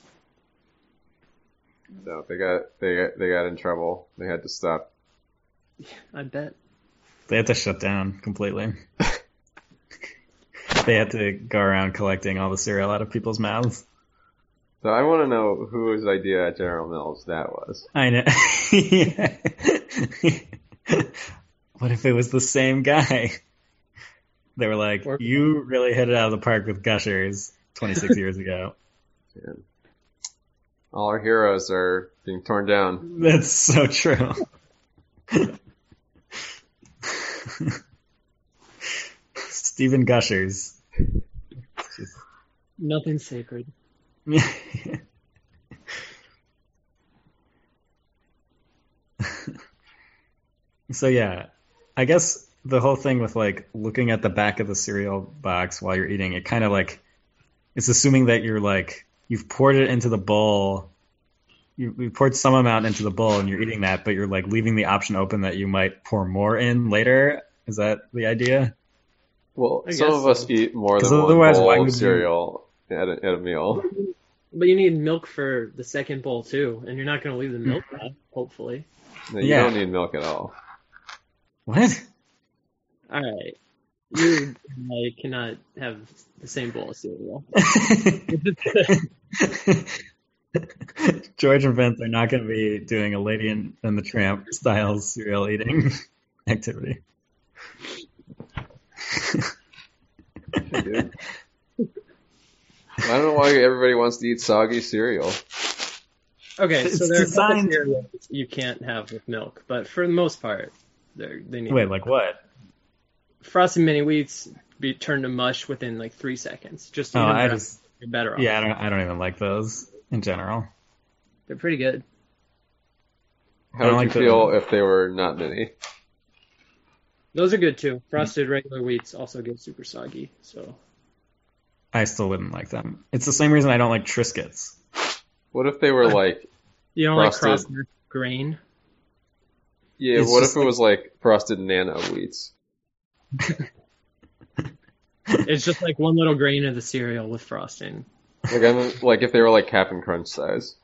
So they got they got they got in trouble. They had to stop. I bet. They had to shut down completely. They had to go around collecting all the cereal out of people's mouths. So I want to know whose idea at General Mills that was. I know. What if it was the same guy? They were like, you really hit it out of the park with Gushers twenty-six years ago. Yeah. All our heroes are being torn down. That's so true. Stephen Gushers. Nothing sacred. So yeah, I guess the whole thing with like looking at the back of the cereal box while you're eating, it kind of like it's assuming that you're like you've poured it into the bowl, you, you poured some amount into the bowl and you're eating that, but you're like leaving the option open that you might pour more in later. Is that the idea? Well, I some guess of us so. eat more than otherwise, one why bowl would of you- cereal at, a, at a meal. But you need milk for the second bowl too, and you're not going to leave the milk out, hopefully. No, you Yeah. don't need milk at all. What? All right. You I cannot have the same bowl of cereal. George and Vince are not going to be doing a Lady and, and the Tramp style cereal eating activity. Dude. I don't know why everybody wants to eat soggy cereal. Okay, It's so there are designed- cereals you can't have with milk, but for the most part, they're, they need. Wait, like what? Frosted Mini Wheats be turned to mush within like three seconds. Just eat Oh, them I direct, just you're better off. yeah, I don't I don't even like those in general. They're pretty good. I How don't would like you the- feel if they were not mini? Those are good too. Frosted regular wheats also get super soggy. So I still wouldn't like them. It's the same reason I don't like Triscuits. What if they were like, you don't like Frosted- cross grain? yeah, It's what just if it was like frosted nano wheats? It's just like one little grain of the cereal with frosting. Like, I'm, like if they were like Cap'n Crunch size.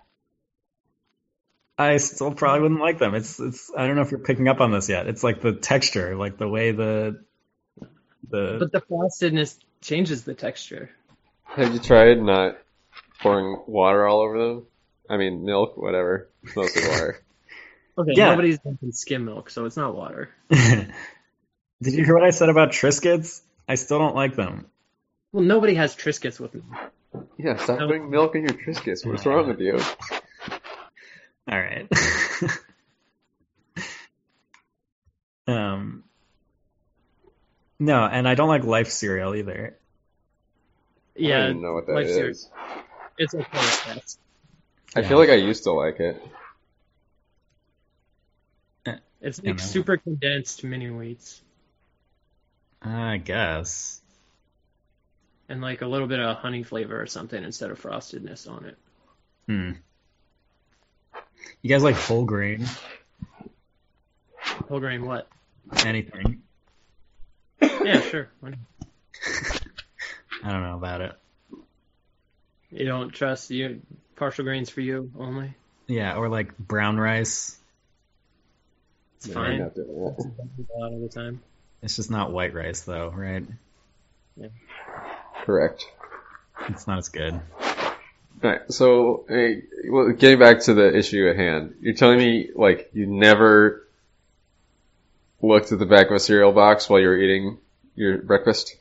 I still probably wouldn't like them. It's it's I don't know if you're picking up on this yet. It's like the texture, like the way the the But the frostedness changes the texture. Have you tried not pouring water all over them? I mean, milk, whatever. It's mostly water. Okay, Yeah. nobody's drinking skim milk, so it's not water. Did you hear what I said about Triscuits? I still don't like them. Well, nobody has Triscuits with milk. Yeah, stop No. putting milk in your Triscuits. What's wrong with you? All right. um. No, and I don't like Life cereal either. I Yeah, don't even know what that Life is. cereal. It's okay. Yes. I Yeah. feel like I used to like it. It's Yeah, like man. super condensed mini wheats I guess. and like a little bit of honey flavor or something instead of frostedness on it. Hmm. You guys like whole grain? Whole grain what? Anything? Yeah, sure. Why not? I don't know about it. You don't trust you partial grains for you only? Yeah, or like brown rice. It's Yeah, fine. I'm not doing that. A lot of the time. It's just not white rice though, right? Correct. It's not as good. Alright, so hey, well, getting back to the issue at hand, you're telling me like you never looked at the back of a cereal box while you were eating your breakfast?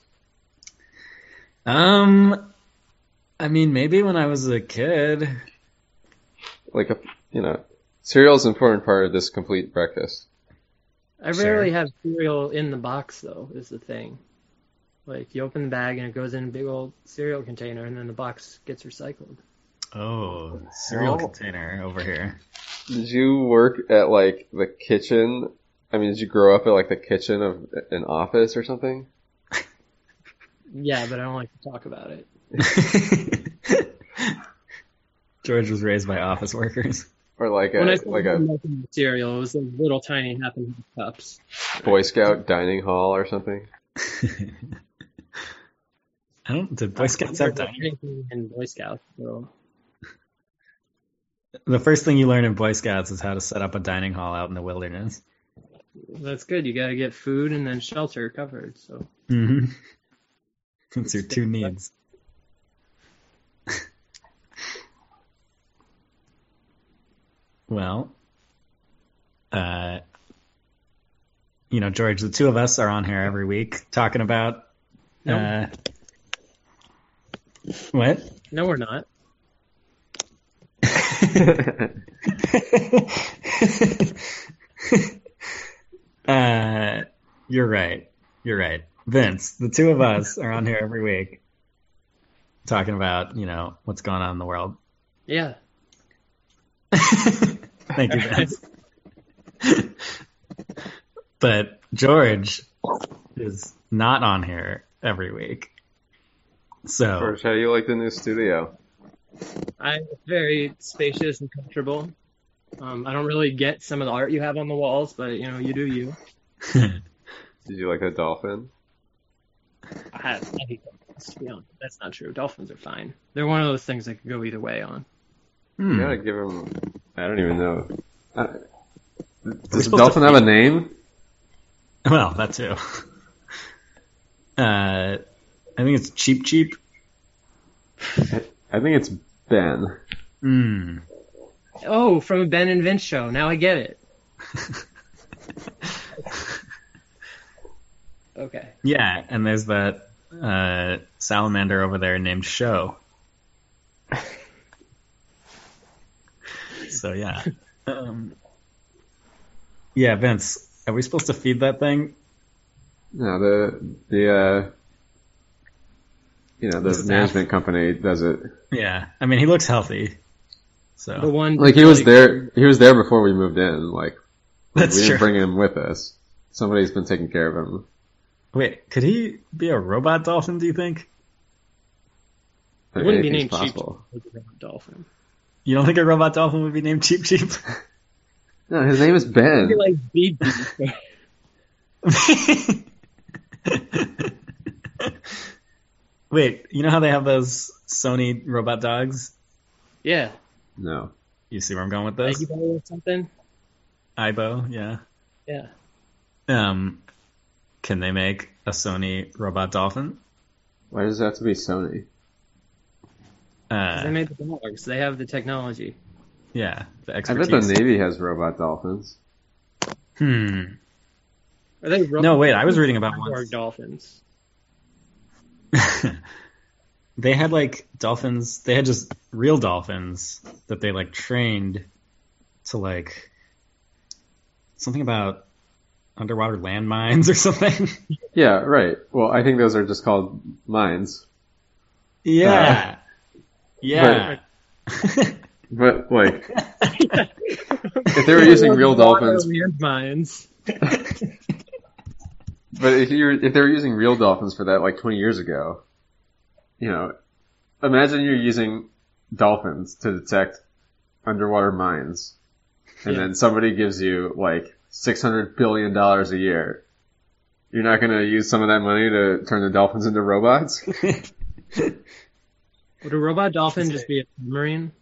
Um, I mean, maybe when I was a kid. Like a, you know, cereal is an important part of this complete breakfast. I Sure. rarely have cereal in the box though, is the thing. Like you open the bag and it goes in a big old cereal container and then the box gets recycled. Oh, cereal Oh. container over here. Did you work at like the kitchen? I mean, did you grow up at like the kitchen of an office or something? Yeah, but I don't like to talk about it. George was raised by office workers. Or like a When I like started a making cereal, it was those little tiny half and half cups. Boy Scout dining hall or something? I don't. Did Boy Scouts have dining? Anything in Boy Scouts, so The first thing you learn in Boy Scouts is how to set up a dining hall out in the wilderness. that's good. You gotta get food and then shelter covered. So Mm-hmm. That's your two needs. Well, uh, you know, George, the two of us are on here every week talking about. Uh, what? no, we're not. uh, you're right. You're right. Vince, the two of us are on here every week talking about, you know, what's going on in the world. Yeah. Thank you, Vince. But George is not on here every week. So, George, how do you like the new studio? I it's very spacious and comfortable. Um, I don't really get some of the art you have on the walls, but you know, you do you. Did you like the dolphin? I, I hate dolphins, to be honest. That's not true. Dolphins are fine. They're one of those things that could go either way on. hmm. You gotta give him. I don't even know. I, does the supposed dolphin to have a feed- name? Well, that too. Uh, I think it's Cheap Cheap. I, I think it's Ben. Hmm. Oh, from a Ben and Vince show. Now I get it. Okay. Yeah, and there's that uh, salamander over there named Show. So yeah. Um, yeah, Vince, are we supposed to feed that thing? No, the the uh, you know the Staff. management company does it. Yeah, I mean he looks healthy. So The one Like he was there, he was there before we moved in. Like That's we didn't true. bring him with us. Somebody's been taking care of him. Wait, could he be a robot dolphin? Do you think? It wouldn't be Anything's named Cheap possible. Cheap Dolphin. You don't think a robot dolphin would be named Cheap Cheap? No, his name is It'd Ben. be like Beep Beep. Wait, you know how they have those Sony robot dogs? Yeah. No. You see where I'm going with Like this? you buy or something? Aibo, yeah. Yeah. Um, can they make a Sony robot dolphin? Why does it have to be Sony? Uh, They made the dogs. They have the technology. yeah, the I expertise. bet the Navy has robot dolphins. Hmm. Are they robot No, wait, I was reading about or once. dolphins? They had like dolphins. They had just real dolphins that they like trained to like something about underwater landmines or something. Yeah, right. Well, I think those are just called mines. Yeah. yeah. But like, if they were using real dolphins, Landmines. but if you if they were using real dolphins for that like twenty years ago, you know, imagine you're using dolphins to detect underwater mines, and Yeah. then somebody gives you like six hundred billion dollars a year. You're not going to use some of that money to turn the dolphins into robots? Would a robot dolphin just be a submarine?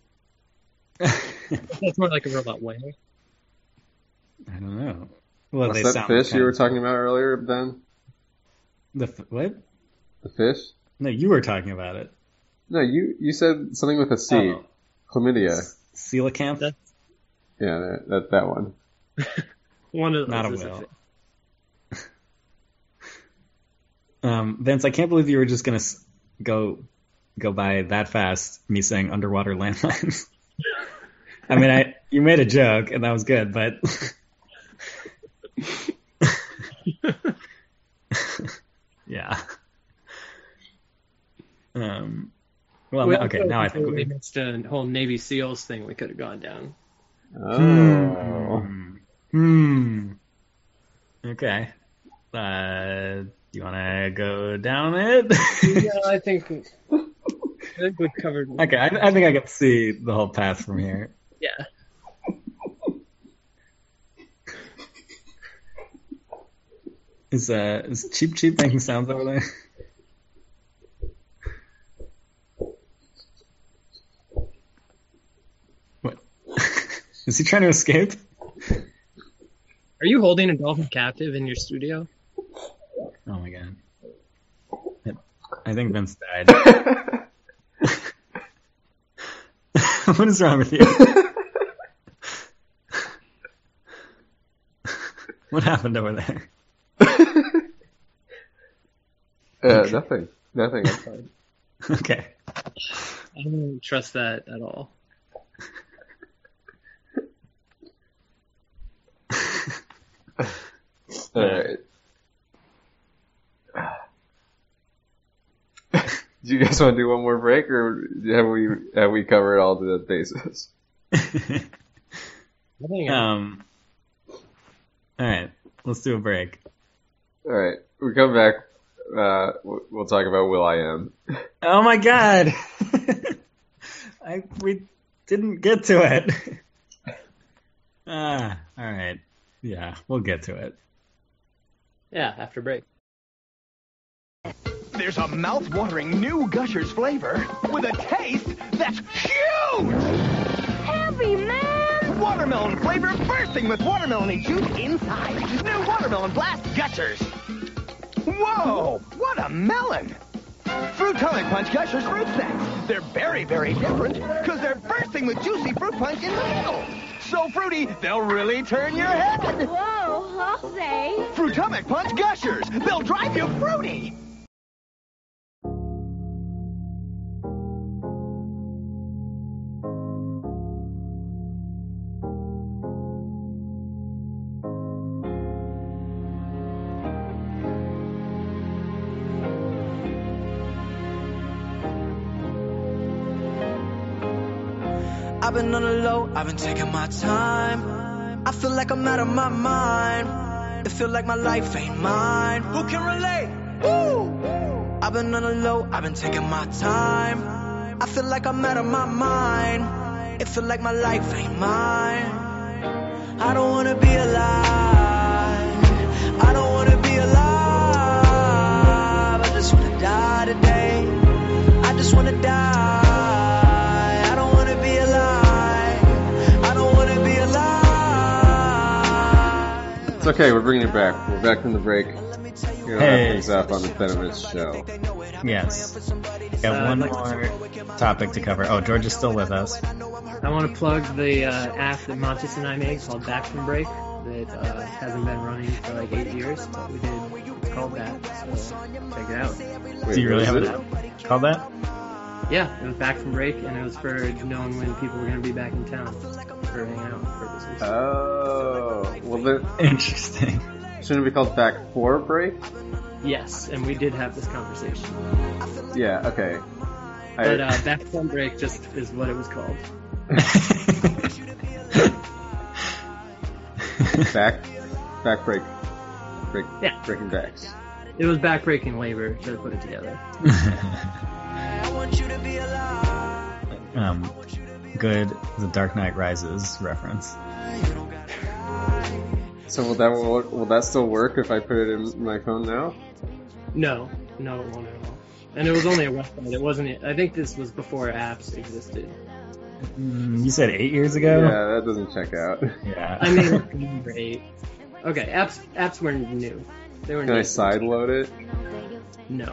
That's more like a robot whale. I don't know. Well, What's they that sound fish kind you were of- talking about earlier, Ben? The f- what? The fish? No, you were talking about it. No, you you said something with a C. Oh. Chlamydia. Coelacanth? That's Yeah, that, that that one. one of those. Not a is whale. fish. Um, Vince, I can't believe you were just gonna s- go go by that fast. Me saying underwater landmines. I mean, I you made a joke and that was good, but yeah. Um. Well, We okay. also Now I think completely we. missed a whole Navy SEALs thing we could have gone down. Oh. Hmm. Hmm. Okay. Uh, do you want to go down it? Yeah, I think I think we covered. Okay, I, I think I can see the whole path from here. Yeah. Is uh is Cheap Cheap making sounds over there? What? Is he trying to escape? Are you holding a dolphin captive in your studio? Oh my god. I think Vince died. What is wrong with you? What happened over there? Uh, nothing. Nothing. I'm fine. Okay. I don't trust that at all. Alright. Do you guys want to do one more break, or have we have we covered all the bases? I think um. All right, let's do a break. All right, we come back. Uh, we'll talk about Will I Am. Oh my god! I we didn't get to it. Ah, all right. Yeah, we'll get to it. yeah, after break. There's a mouth-watering new Gushers flavor with a taste that's huge! Heavy, man! Watermelon flavor bursting with watermelon juice inside. New Watermelon Blast Gushers. Whoa! What a melon! Fruitonic Punch Gushers fruit snacks. They're very, very different because they're bursting with juicy fruit punch in the middle. So fruity, they'll really turn your head. Whoa, I'll say. Fruitonic Punch Gushers. They'll drive you fruity. I've been on the low, I've been taking my time. I feel like I'm out of my mind. It feel like my life ain't mine. Who can relate? Woo! I've been on the low, I've been taking my time. I feel like I'm out of my mind. It feel like my life ain't mine. I don't wanna be alive. I don't wanna be alive. I just wanna die today. I just wanna die. It's okay, we're bringing it back. We're back from the break. We're going to Hey. wrap things up on the Venomous show. Yes. We have one more topic to cover. Oh, George is still with us. I want to plug the uh, app that Montes and I made called Back from Break that uh, hasn't been running for like eight years, but we did. It's called that, so check it out. Do you really have it? an app called that? Yeah, it was Back from Break, and it was for knowing when people were going to be back in town for hangout purposes. Oh, well then, Interesting. shouldn't it be called Back for Break? Yes, and we did have this conversation. Yeah, okay. But I, uh, Back from Break just is what it was called. back, back break, break, Yeah. breaking backs. It was backbreaking labor to put it together. um, good. The Dark Knight Rises reference. So will that will, will that still work if I put it in my phone now? No, no, it won't at all. And it was only a website. It wasn't. I think this was before apps existed. Mm, you said eight years ago? Yeah, that doesn't check out. Yeah. I mean, great. Okay, apps apps were new. They were Can new. I sideload it? No.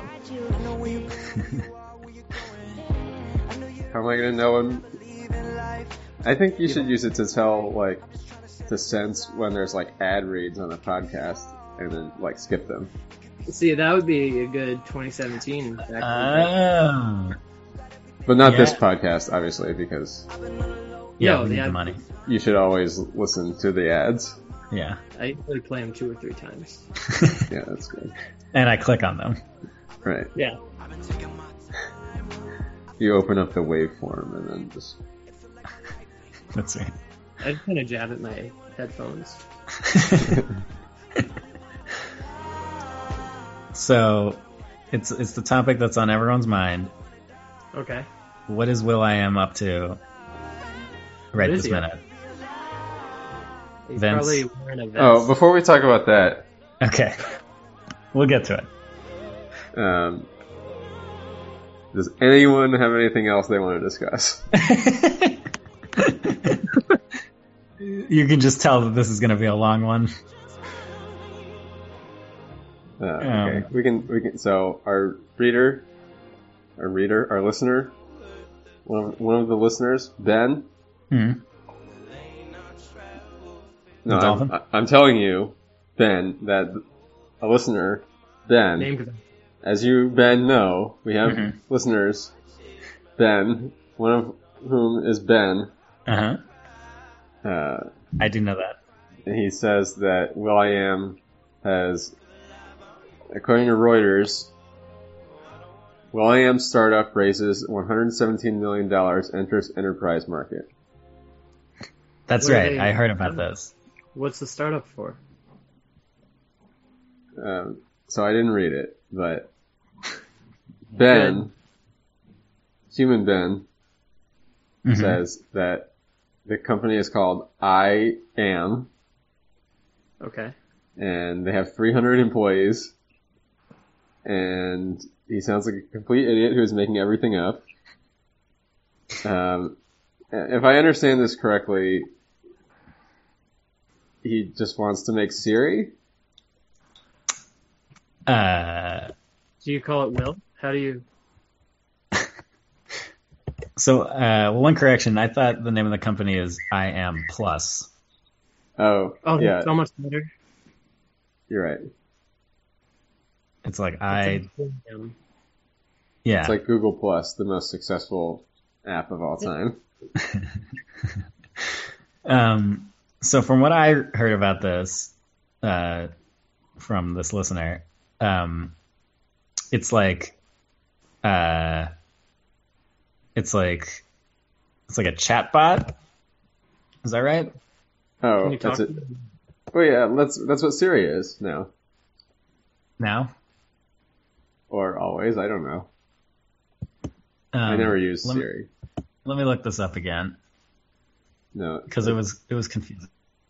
How am I gonna know when? I think you should use it to tell, like, to sense when there's like ad reads on a podcast, and then like skip them. See, that would be a good twenty seventeen. Back Oh. But not Yeah. this podcast, obviously, because Yeah, No, we need the the ad- money. you should always listen to the ads. Yeah. I usually play them two or three times. Yeah, that's good. And I click on them. Right. Yeah. You open up the waveform and then just. That's right. I just kind of jab at my headphones. So, it's it's the topic that's on everyone's mind. Okay. What is Will.i.am up to right What is this he? minute? He's Vince. probably wearing a vest. Oh, before we talk about that, Okay. We'll get to it. um, does anyone have anything else they want to discuss? You can just tell that this is going to be a long one. Uh, okay, Um. we can we can. So our reader, our reader, our listener, one of one of the listeners, Ben. Hmm. No, The dolphin? I'm, I'm telling you, Ben, that a listener, Ben, Named them. as you, Ben, know, we have Mhm. listeners, Ben, one of whom is Ben. Uh-huh. Uh, I do know that. and he says that Will.i.am has, according to Reuters, Will.i.am startup raises one hundred seventeen million dollars, enters enterprise market. That's What are right. they- I heard about this. What's the startup for? Um, so I didn't read it, but Ben, human Ben, Mhm. says that the company is called I Am, Okay. and they have three hundred employees, and he sounds like a complete idiot who's making everything up. Um, if I understand this correctly, he just wants to make Siri? Uh, Do you call it Will? How do you? so, uh, one correction. I thought the name of the company is I Am Plus. Oh, Oh, yeah, that's so much better. you're right. It's like I. Um, Yeah. It's like Google Plus, the most successful app of all time. um. So from what I heard about this, uh, from this listener, um, it's like, uh, it's like, it's like a chatbot. Is that right? Oh, Can you talk that's it. to them? Oh yeah, that's that's what Siri is now, Now? or always. I don't know. Um, I never used let me, Siri. let me look this up again No, because it was it was confusing.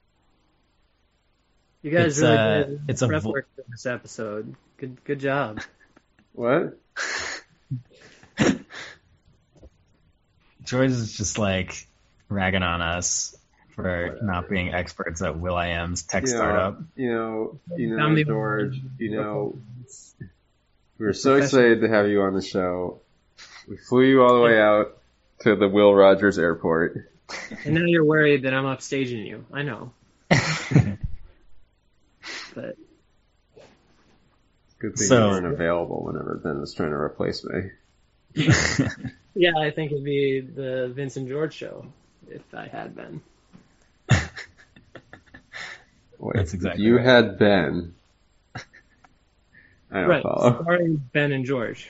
You guys It's, really uh, did it's a prep vo- work for this episode. Good, good job. what? George is just like ragging on us for not being experts at Will.i.am's tech You know, startup. you know, you Found know, the- George. You know, we were so excited to have you on the show. We flew you all the way out to the Will Rogers Airport. And now you're worried that I'm upstaging you. I know. But Good thing So- you weren't available whenever Ben was trying to replace me. yeah, I think it'd be the Vince and George show if I had been. Wait, That's exactly if you right. had Ben, I don't Right, follow. starring Ben and George.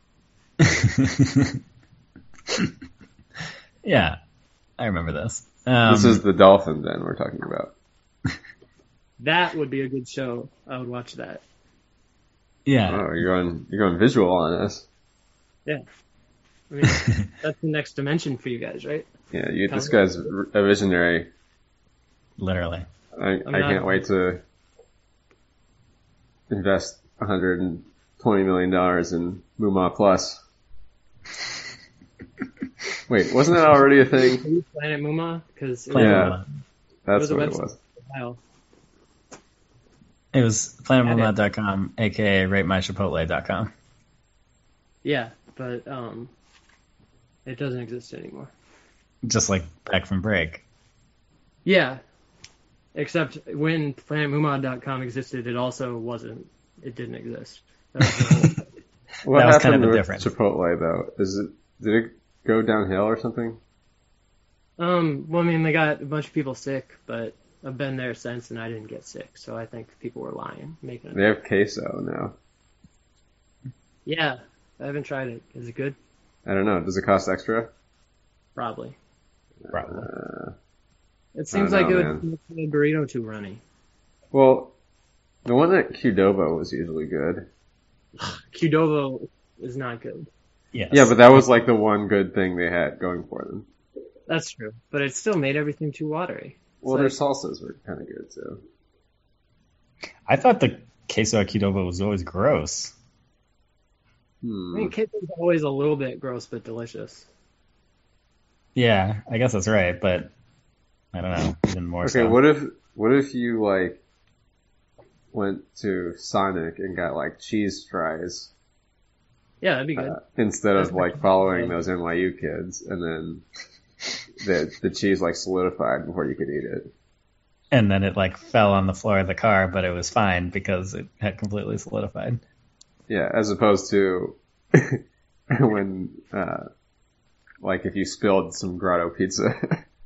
Yeah, I remember this. Um, This is the dolphin Ben we're talking about. That would be a good show. I would watch that. yeah. Oh, you're going you're going visual on us. Yeah. I mean, that's the next dimension for you guys, right? Yeah, you, this Come. guy's a visionary. Literally. I, I not- can't wait to invest one hundred twenty million dollars in Muma Plus. Wait, wasn't that already a thing? Planet Muma? Because Planet Yeah. Muma. That's was a what it website. was. Wow. It was planet muma dot com, aka rate my chipotle dot com. Yeah, but um, it doesn't exist anymore. Just like back from break. Yeah, except when planet muma dot com existed, it also wasn't. It didn't exist. That was the whole, What That was happened kind of the with difference. Chipotle though? Is it did it go downhill or something? um, well, I mean, they got a bunch of people sick, but I've been there since, and I didn't get sick, so I think people were lying, making it. They have queso now. Yeah, I haven't tried it. Is it good? I don't know. Does it cost extra? Probably. Probably. Uh, It seems I like don't it know, would make the burrito too runny. well, the one at Qdoba was usually good. Qdoba is not good. Yes. Yeah, but that was like the one good thing they had going for them. That's true, but it still made everything too watery. Well, It's their like- salsas were kind of good too. I thought the queso at Qdoba was always gross. I Hmm. mean, queso's always a little bit gross, but delicious. Yeah, I guess that's right, but I don't know, even more Okay, so. what if what if you like went to Sonic and got like cheese fries Yeah, that'd be good. uh, instead of That's like good. following those N Y U kids, and then the the cheese like solidified before you could eat it. And then it like fell on the floor of the car, but it was fine because it had completely solidified. Yeah, as opposed to when uh like if you spilled some grotto pizza.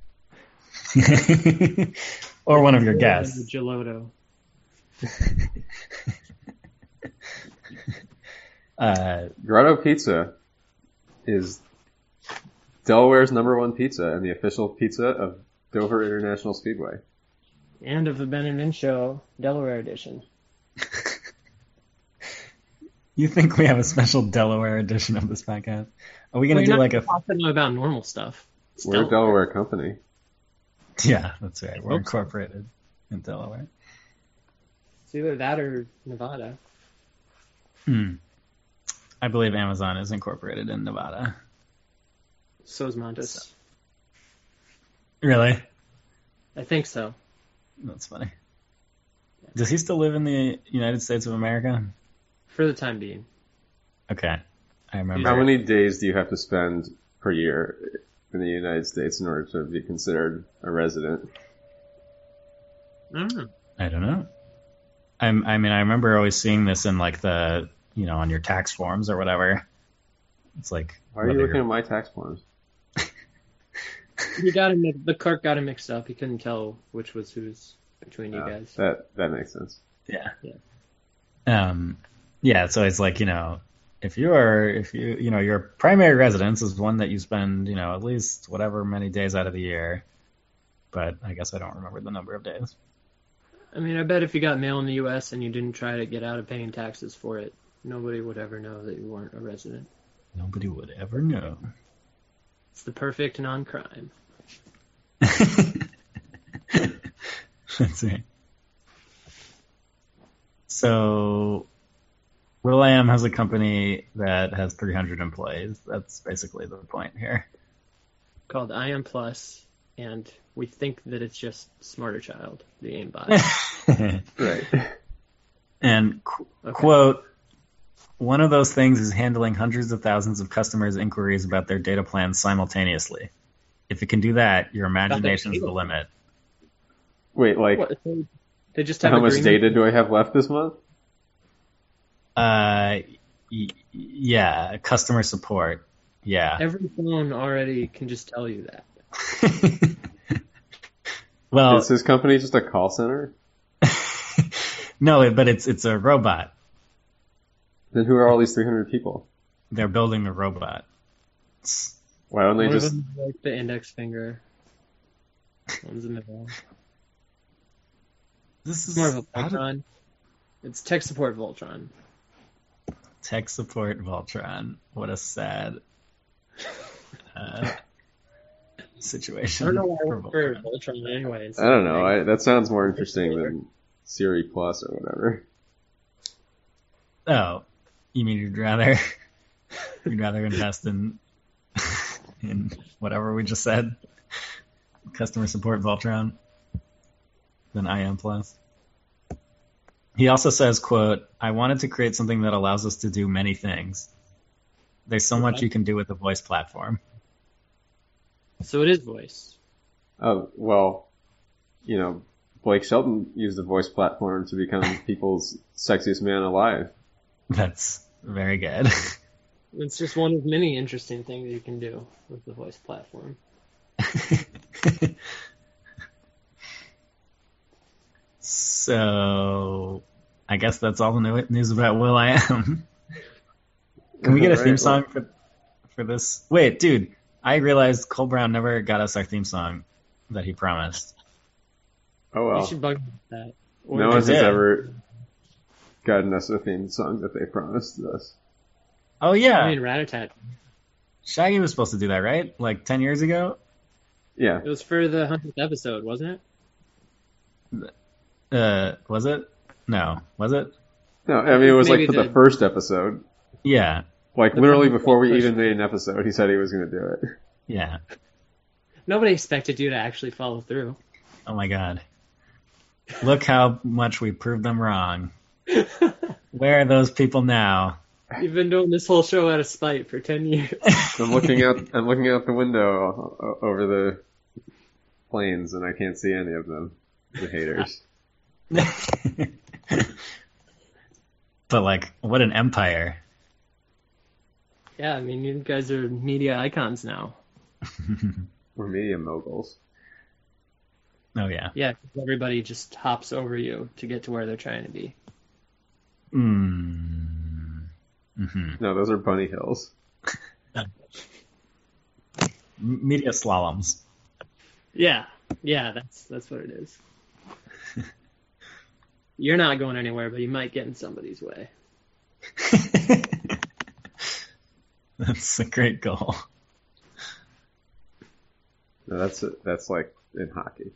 Or one of your Yeah, guests. the Gelato. Uh, Grotto Pizza is Delaware's number one pizza and the official pizza of Dover International Speedway. And of the Ben and Vin Show, Delaware edition. you think we have a special Delaware edition of this podcast? Are we going Well, to you're do like not a... talking about normal stuff. It's We're a Delaware. Delaware company. Yeah, that's right. We're Oops. incorporated in Delaware. It's either that or Nevada. Hmm. I believe Amazon is incorporated in Nevada. So is Montes. Really? I think so. That's funny. Does he still live in the United States of America? for the time being. Okay. I remember. How many days do you have to spend per year in the United States in order to be considered a resident? I don't know. I don't know. I'm, I mean, I remember always seeing this in like the, you know, on your tax forms or whatever. It's like. Why are you looking at my tax forms? You got him. The clerk got him mixed up. He couldn't tell which was whose between you Uh, guys. that that makes sense. Yeah. Yeah. Um, yeah. So it's like, you know, if you are, if you, you know, your primary residence is one that you spend, you know, at least whatever many days out of the year. But I guess I don't remember the number of days. I mean, I bet if you got mail in the U S and you didn't try to get out of paying taxes for it, nobody would ever know that you weren't a resident. Nobody would ever know. It's the perfect non-crime. That's right. So, will.i.am has a company that has three hundred employees. That's basically the point here. Called I am Plus, and we think that it's just Smarter Child, the aimbot. Right. And, qu- Okay. quote, one of those things is handling hundreds of thousands of customers' inquiries about their data plans simultaneously. If it can do that, your imagination's the limit. Wait, like, What, they- they just have how much agreement? data do I have left this month? Uh, y- yeah, customer support. Yeah. Every phone already can just tell you that. Well, Is his company just a call center? no, but it's it's a robot. Then who are all these three hundred people? They're building a robot. Why don't they One just... of them is like the index finger. One's the middle. This It's is more of a how did- Voltron. It's tech support Voltron. tech support Voltron. What a sad uh, situation. I don't know why I for work for Voltron. Voltron anyways. I don't know. I, that sounds more interesting than Siri Plus or whatever. Oh, you mean you'd rather you'd rather invest in in whatever we just said, customer support Voltron, than I am Plus. He also says, quote, I wanted to create something that allows us to do many things. There's so much you can do with the voice platform. So it is voice. Oh, well, you know, Blake Shelton used the voice platform to become people's sexiest man alive. That's very good. It's just one of many interesting things you can do with the voice platform. So, I guess that's all the new- news about will.i.am. Can we get a Right, theme well- song for for this? Wait, dude, I realized Cole Brown never got us our theme song that he promised. Oh You well. should bug me with that. Or No one has did. ever gotten us a theme song that they promised us. Oh yeah, I mean, Rat-a-tat. Shaggy was supposed to do that, right? Like ten years ago? Yeah. It was for the hundredth episode, wasn't it? Uh, was it? No, was it? No, I mean, it was Maybe like for the the- first episode. Yeah, Like, The literally public before we push. even made an episode, he said he was going to do it. yeah. Nobody expected you to actually follow through. Oh my god. Look how much we proved them wrong. Where are those people now? You've been doing this whole show out of spite for ten years. I'm looking out. I'm looking out the window o- over the plains, and I can't see any of them. The haters. But like, what an empire. Yeah, I mean, you guys are media icons now. We're media moguls. Oh yeah. Yeah, 'cause everybody just hops over you to get to where they're trying to be. Mm. hmm No, those are bunny hills. Media slaloms. Yeah, yeah, that's that's what it is. You're not going anywhere, but you might get in somebody's way. That's a great goal. No, that's that's like in hockey.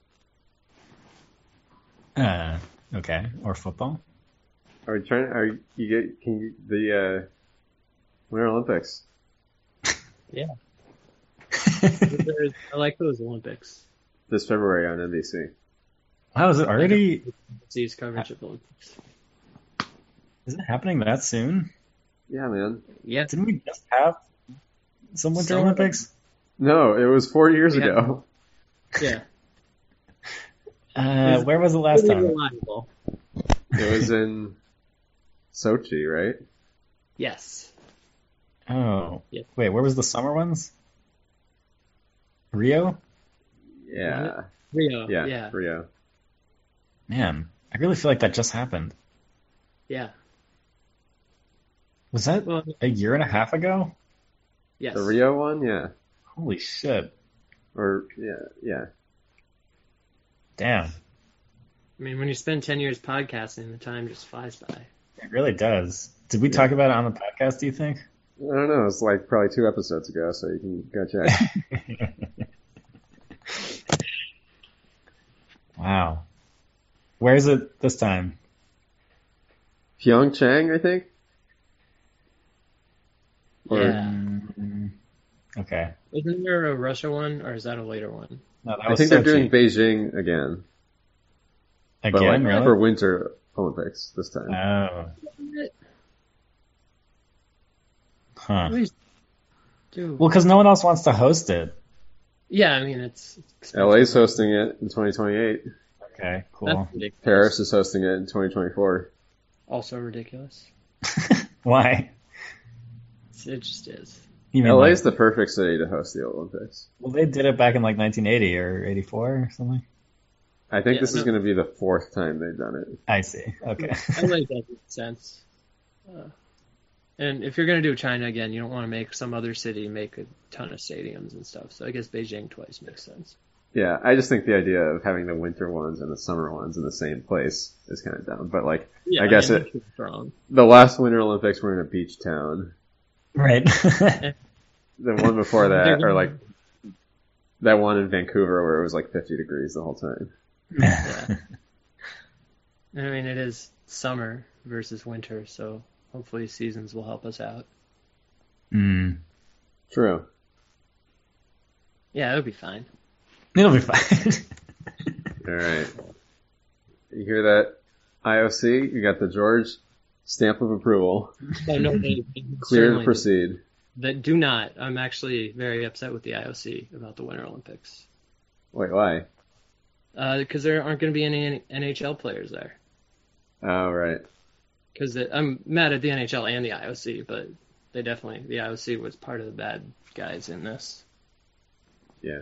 Uh, okay. Or football. Are you trying? Are you, you get? Can you the uh, Winter Olympics? Yeah. There's- I like those Olympics. This February on N B C. Wow, is it already? Sees coverage of the Olympics. Is it happening that soon? Yeah, man. Yeah. Didn't we just have some Winter Some- Olympics? No, it was four years Yeah. ago. Yeah. Uh, where was it last Really time? reliable. It was in Sochi, right? Yes. Oh, Yeah. wait, where was the summer ones? Rio? Yeah. Rio. Yeah, Yeah. Rio. Man, I really feel like that just happened. Yeah. Was that Well, a year and a half ago? yes. The Rio one? Yeah. Holy shit. Or, yeah, yeah. Damn, I mean, when you spend ten years podcasting, the time just flies by. it really does. Did we talk about it on the podcast, do you think? I don't know, it's like probably two episodes ago, so you can go check. Wow. Where is it this time? Pyeongchang, I think? Or, Yeah. Mm, okay. Isn't there a Russia one, or is that a later one? No, that I was think they're Sochi. doing Beijing again. But like Again, really? for Winter Olympics this time. Oh. Huh. Please do. Well, because no one else wants to host it. Yeah, I mean, it's, it's expensive. L A's hosting it in twenty twenty-eight. Okay, cool. That's ridiculous. Paris is hosting it in twenty twenty-four. Also ridiculous. Why? It just is. You mean L like- A's the perfect city to host the Olympics. well, they did it back in like nineteen eighty or eighty-four or something. I think Yeah, this is no. going to be the fourth time they've done it. I see. Okay. I like that makes sense. Uh, and if you're going to do China again, you don't want to make some other city make a ton of stadiums and stuff. So I guess Beijing twice makes sense. Yeah, I just think the idea of having the winter ones and the summer ones in the same place is kind of dumb. But like, Yeah, I guess mean, it. it's wrong. The last Winter Olympics were in a beach town. Right. The one before that, They're or like that one in Vancouver where it was like fifty degrees the whole time. Yeah. I mean, it is summer versus winter, so hopefully seasons will help us out. Mm. True. Yeah, it'll be fine. It'll be fine. All right. You hear that, I O C? You got the George stamp of approval. Oh, no, they, they Clear to certainly proceed. That do not. I'm actually very upset with the I O C about the Winter Olympics. Wait, why? Because uh, there aren't going to be any N H L players there. Oh, right. Because I'm mad at the N H L and the I O C, but they definitely, the I O C was part of the bad guys in this. Yeah.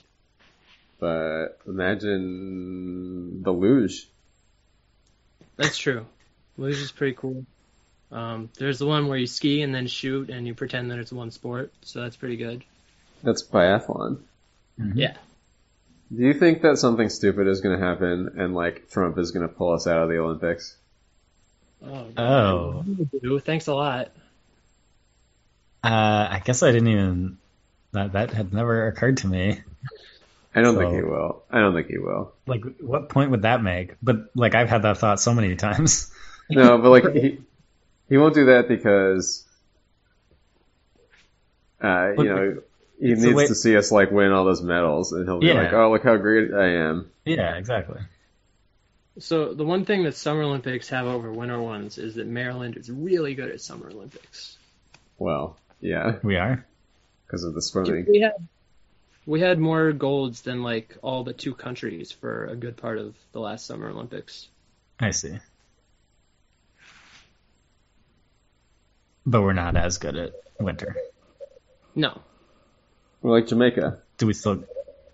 But imagine the luge. That's true. Luge is pretty cool. Um, there's the one where you ski and then shoot and you pretend that it's one sport, so that's pretty good. That's biathlon. Mm-hmm. Yeah. Do you think that something stupid is going to happen and like Trump is going to pull us out of the Olympics? Oh. Oh. God. Thanks a lot. Uh, I guess I didn't even. That that had never occurred to me. I don't So- think he will. I don't think he will. Like, what point would that make? But like, I've had that thought so many times. No, but like he he won't do that because uh, But- you know he it's a needs way- to see us like win all those medals, and he'll be Yeah. like, "Oh, look how great I am." Yeah, exactly. So the one thing that Summer Olympics have over Winter ones is that Maryland is really good at Summer Olympics. Well, yeah, We are. because of the swimming. We had we had more golds than like all but two countries for a good part of the last Summer Olympics. I see. But we're not as good at winter. No. We're like Jamaica. Do we still?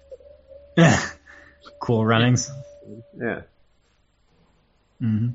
Cool runnings. Yeah. Mm-hmm.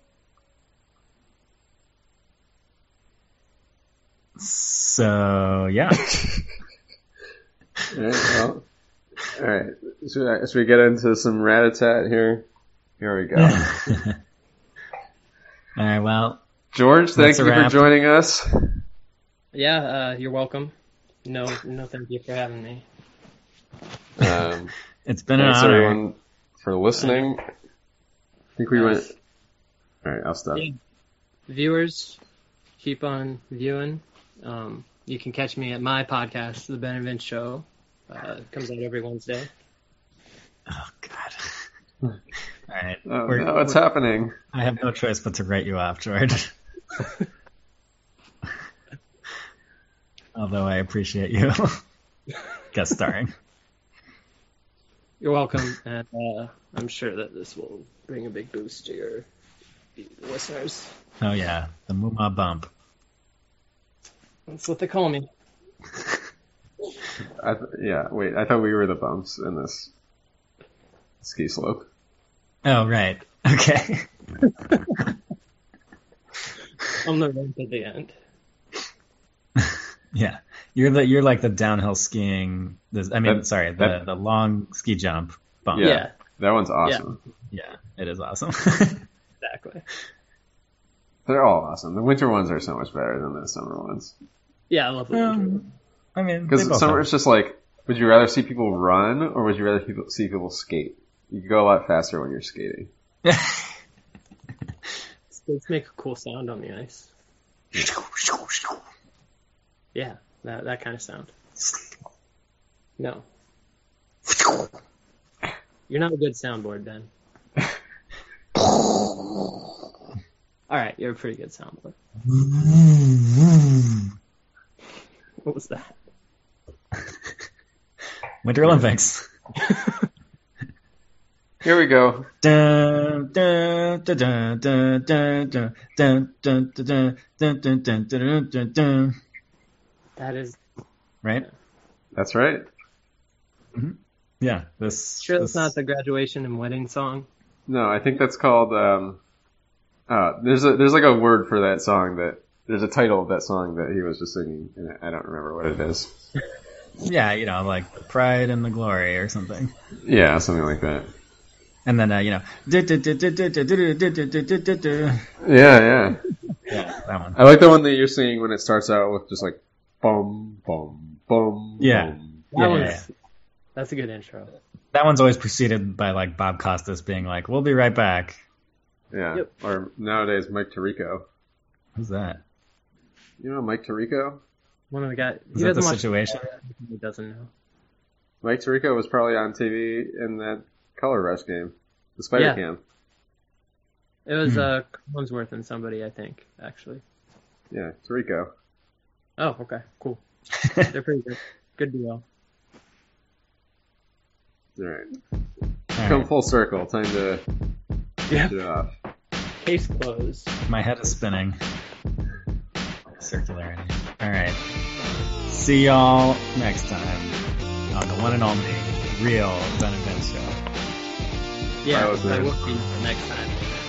So yeah. All right. Well, all right. Should, I, should we get into some rat-a-tat here? Here we go. All right. Well, George, thank That's a you for wrap. joining us. Yeah, uh, you're welcome. No, no, thank you for having me. Um, it's been an thanks honor. everyone for listening. I think we went. All right, I'll stop. Yeah. Viewers, keep on viewing. Um, you can catch me at my podcast, The Ben and Vince Show. Uh, it comes out every Wednesday. Oh God. All right. Oh, We're- no, what's we're- happening? I have no choice but to write you off, George. Although I appreciate you guest starring. You're welcome, and uh, I'm sure that this will bring a big boost to your listeners. Oh yeah, the Muma bump. That's what they call me. I th- yeah, wait, I thought we were the bumps in this ski slope. Oh, right. Okay. I'm the ramp at the end. Yeah. You're the you're like the downhill skiing, the, I mean, That- sorry, the, that- the long ski jump bump. Yeah, Yeah. that one's awesome. Yeah, it is awesome. Exactly. They're all awesome. The winter ones are so much better than the summer ones. Yeah, I love the winter. um, I mean, they Because both summer have- it's just like, would you rather see people run or would you rather people, see people skate? You can go a lot faster when you're skating. Skates make a cool sound on the ice. Yeah, that that kind of sound. No. You're not a good soundboard, Ben. Alright, you're a pretty good soundboard. What was that? Winter Olympics. Here we go. Dun, dun, dun, dun, dun, dun, dun, dun, dun, dun, dun, dun, dun, dun, dun, dun, dun. That is Right? That's right. Yeah, this. sure this, that's not the graduation and wedding song. No, I think that's called, um, uh, there's a, there's like a word for that song that, there's a title of that song that he was just singing, and I don't remember what it is. Yeah, you know, like the pride and the glory or something. Yeah, something like that. And then, uh, you know. Yeah, yeah. Yeah, that one. I like the one that you're singing when it starts out with just like, bum, bum, bum, Yeah. bum. That Yeah, one's yeah. that's a good intro. That one's always preceded by like Bob Costas being like, "We'll be right back." Yeah. Yep. Or nowadays, Mike Tirico. Who's that? You know Mike Tirico? One of the guys Is he that the doesn't watch situation? He doesn't know. Mike Tirico was probably on T V in that Color Rush game, the Spider Yeah. Cam. It was Hmm. uh Collinsworth and somebody, I think, actually. Yeah, Tirico. Oh, okay, cool. They're pretty good. Good deal. All right. All Come right. full circle. Time to Yeah. finish it off. Case closed. My head is spinning. Circularity. All right. See y'all next time on the one and only real Ben and Ben show. Yeah, I was I there. will see you next time.